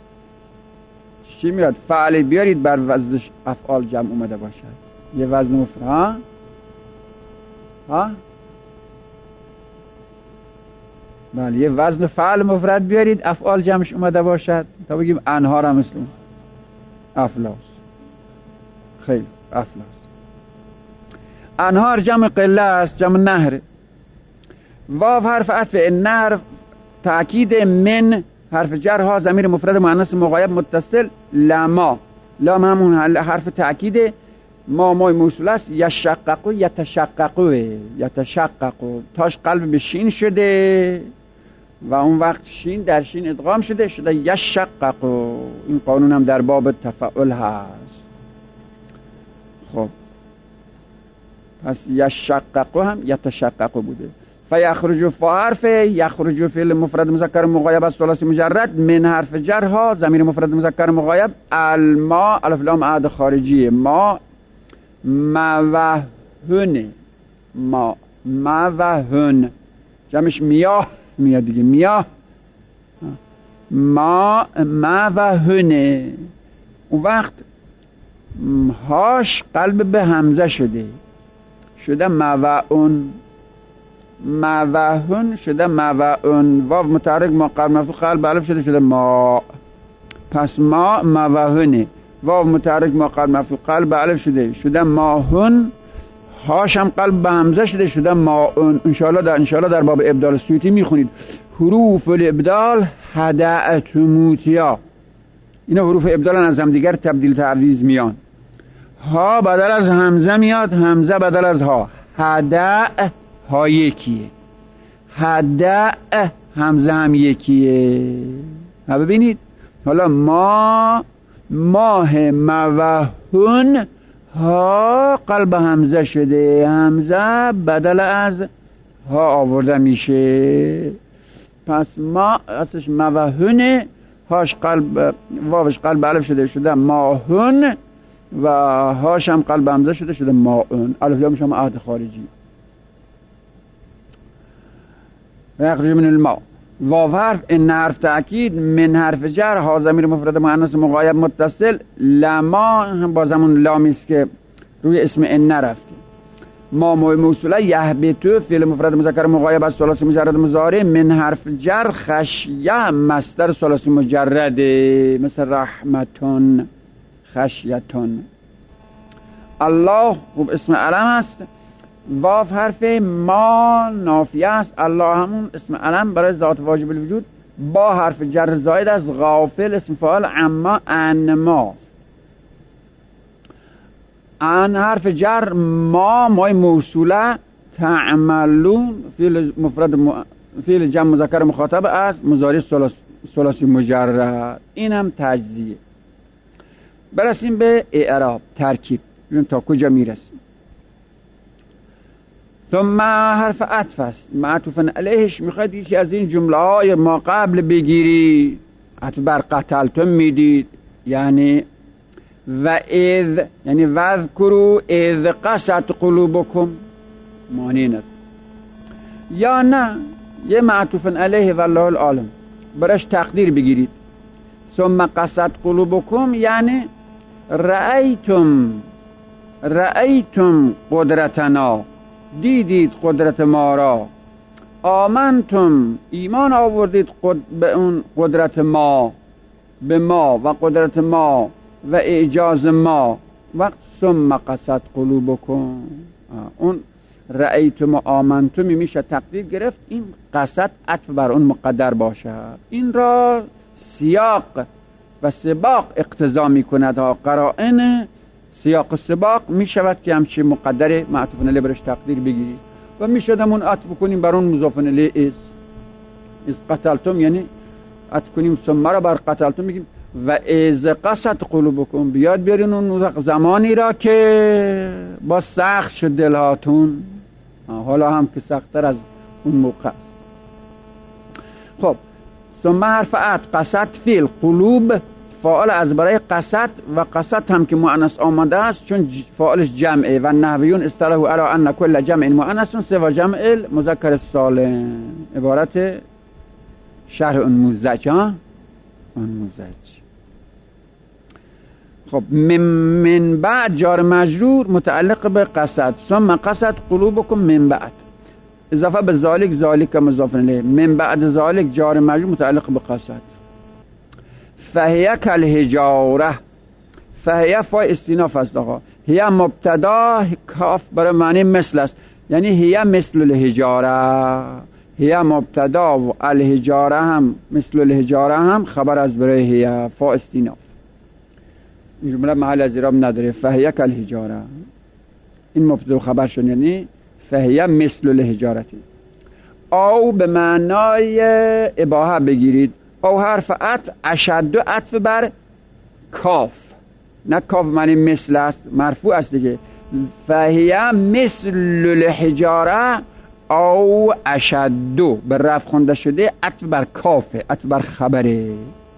چی میاد؟ فعل بیارید بر وزنش افعال جمع اومده باشد، یه وزن مفرد. ها بله یه وزن فعل مفرد بیارید افعال جمعش اومده باشد تا بگیم انهار هم مثل اون افلاس. خیلی افلاس. انهار جمع قله است، جمع نهر. واو حرف عطف، النهر تأکید، من حرف جر، ها ضمیر مفرد مؤنث مغایب متصل، لما، لام همون حرف تأکید، ما مای موصول است. یشققو یتشققو، تاش قلب به شین شده و اون وقت شین در شین ادغام شده یشققو. این قانون هم در باب تفاعل هست. خب پس یشققو هم یتشققو بوده. فیخرج فا حرف، یخرج فعل مفرد مذکر مغایب از ثلاثی مجرد، من حرف جر، ها ضمیر مفرد مذکر مغایب، الما الف لام عد خارجی، ما موهن، ما موهن جمعش میاه میاد دیگه، میاه. ما موهن، اون وقت هاش قلب به همزه شده موهن، موهن شده موهن، واو متحرک مقابل مفتوح قلب الف شده ما. پس ما موهنه، واو متحرک مقابل مفتوح قلب الف شده ماهن، هاش هم قلب به همزه شده ماهن. انشاءالله در باب ابدال سیوطی میخونید حروف الابدال هدأت موتیا، اینا حروف ابدال از هم دیگر تبدیل تعویض میان. ها بدل از همزه میاد، همزه بدل از ها، هدأ ها یکیه، هدأ همزه هم یکیه. ها ببینید حالا ما ماه موهن، ها قلب همزه شده، همزه بدل از ها آورده میشه. پس ما اصلش موهونه، هاش قلب، واوش قلب الف شده ماهون و هاش هم قلب همزه شده ماون. الف لامش هم عهد خارجی. یخرج من الماء. واو حرف ان حرف تأکید، من حرف جر، ها ضمیر مفرد مؤنث مغایب متصل، لما هم باز همون لامی است که روی اسم ان رفته. ما موصوله یهبطو فعل مفرد مذکر مغایب از ثلاثی مجرد مضارع، من حرف جر خشیه مصدر ثلاثی مجرده مثل رحمتون خشیتون. الله خوب اسم علم است. واو حرف ما نافیه است. الله همون اسم علم برای ذات واجب الوجود. با حرف جر زاید از غافل اسم فاعل عما انما. ان حرف جر ما مای موصوله، تعملون فعل مفرد فعل جمع مذکر مخاطب است مضارع ثلاثی مجرد. این هم تجزیه. برسیم به اعراب ترکیب، ببینیم تا کجا میرسیم. ثم حرف عطف است، معطوف علیهش میخواید یکی از این جمله های ما قبل بگیرید. عطف بر قتلتم میدید، یعنی و اذ، یعنی وذکروا اذ قست قلوبکم، معنی نداره. یا نه یه معطوف علیه والله العالم برش تقدیر بگیرید. ثم قست قلوبکم یعنی رأیتم قدرتنا، دیدید قدرت ما را. آمنتم ایمان آوردید به اون قدرت ما، به ما و قدرت ما و اعجاز ما. وقت ثم قست قلوبکم، اون رأیتم و آمنتم میشه تقدیر گرفت، این قصد عطف بر اون مقدر باشد. این را سیاق و سباق اقتضا میکند. قرائن سیاق و سباق میشود که همچی مقدر معطوف علیه برش تقدیر بگیرید و میشد همون عطف کنیم بر اون مضاف الیه از قتلتم، یعنی عطف کنیم ثم را بر قتلتم بگیم و از قست قلوبکم، بیاد بیارین اون زمانی را که با سخت شد دلهاتون، حالا هم که سخت‌تر از اون موقع است. خب ثم حرف عطف، قست فعل، قلوب فاعل از برای قست، و قست هم که مؤنث آمده است چون فاعلش جمعه و نحویون اصطلحوا علی ان کل جمع مؤنث سوا جمع المذکر سالم. عبارت شرح انموذج. انموذج. خب من بعد جار مجرور متعلق به قصد، ثم قصد قلوبکم من بعد، اضافه به ذالک مضاف الیه. من بعد ذالک جار مجرور متعلق به قصد. فهیه کالحجاره، فهیه فای استیناف است. آقا هیه مبتدا، کاف برای معنی مثل است، یعنی هیه مثل الحجاره. هیه مبتدا و الحجاره هم مثل الحجاره هم خبر از برای هیه، فا استیناف. این جمله محل از اعراب نداره. فهیه کالحجاره، این مبتدا خبر شد، یعنی فهیه مثل الحجارتی. او به معنای اباحه بگیرید. او حرف عطف، اشد عطف بر کاف، نه کاف معنی مثل است، مرفوع است دیگه. فهیه مثل الحجاره او اشد، به رفع خونده شده، عطف بر کافه، عطف بر خبره.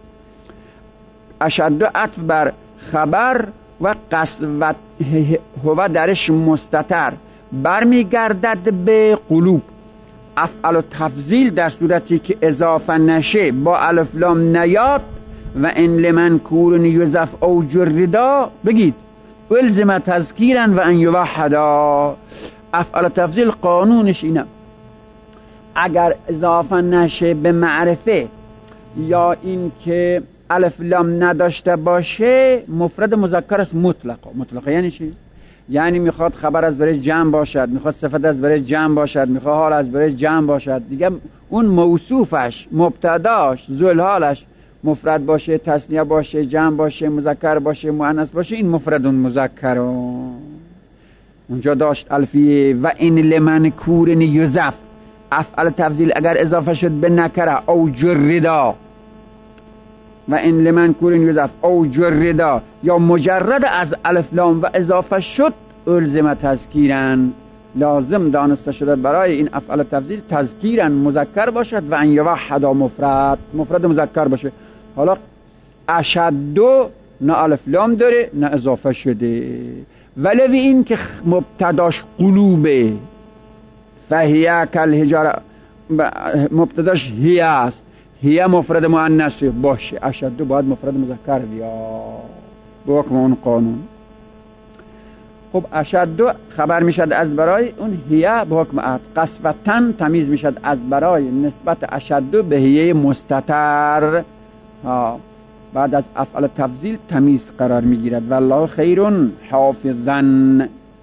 اشد عطف بر خبر و قصد و هو درش مستتر برمیگردد به قلوب. افعل و تفضیل در صورتی که اضافه نشه، با الف لام نیاد، و ان لمنکور یضاف او جردا بگید الزم تذکیرا و ان یوحدا. افعل و تفضیل قانونش اینه، اگر اضافه نشه به معرفه یا این که الف لام نداشته باشه، مفرد مذکر است مطلقا. مطلقا یعنی چی؟ یعنی میخواد خبر از برای جمع باشد، میخواد صفت از برای جمع باشد، میخواد حال از برای جمع باشد. دیگه اون موصوفش، مبتداش، ذل حالش مفرد باشه، تثنیه باشه، جمع باشه، مذکر باشه، مؤنث باشه، این مفرد مذکر. اونجا داشت الفیه و این لمنکور یضاف، افعل تفضیل اگر اضافه شد به نکره او جردا، و این لمنکور یضاف او جردا، یا مجرد از الف لام و اضافه شد، الزم تذکیرن لازم دانسته شده برای این افعال تفضیل تذکیرا مذکر باشد و ان یوحد مفرد مذکر باشه. حالا اشد نه الف لام داره نه اضافه شده، ولی این که مبتداش قلوبه فهیه کالحجاره، مبتداش هی است، هی مفرد مؤنث باشه، اشد باید مفرد مذکر بیاد به حکم اون قانون. خب اشد خبر میشد از برای اون هیه به حکم عطف. قسوتن تمیز میشد از برای نسبت اشد به هیه مستتر، بعد از افعال تفضیل تمیز قرار میگیرد. والله خیر حافظن.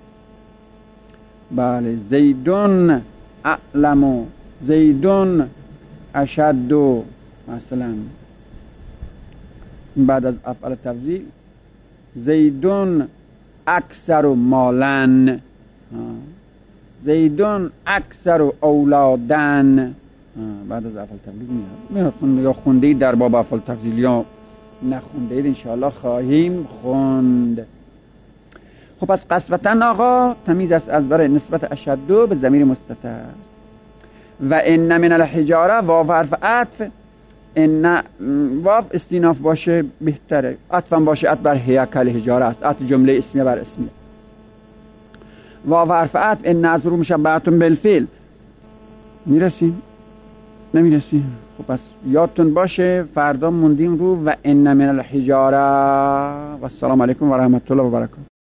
بله زیدون اعلم، زیدون اشد، مثلا بعد از افعال تفضیل زیدون اکثر مالن، زیدون اکثر اولادن، بعد از افعال تفضیل میاد. یا خونده در باب افعال تفضیل یا نخونده اید انشاءالله خواهیم خوند. خب پس قسوتن آقا تمیز است از برای نسبت اشد به ضمیر مستتر. و ان من الحجاره واو حرف عطف، ان واو استیناف باشه بهتره، عطفا باشه عطف بر هی کالحجاره است، عطف جمله اسمیه بر اسمیه. واو حرف عطف ان از رو مشبهتون بالفعل. میرسیم نمیرسیم؟ خب پس یادتون باشه فردا موندیم رو و ان من الحجاره. و السلام علیکم و رحمت الله و برکاته.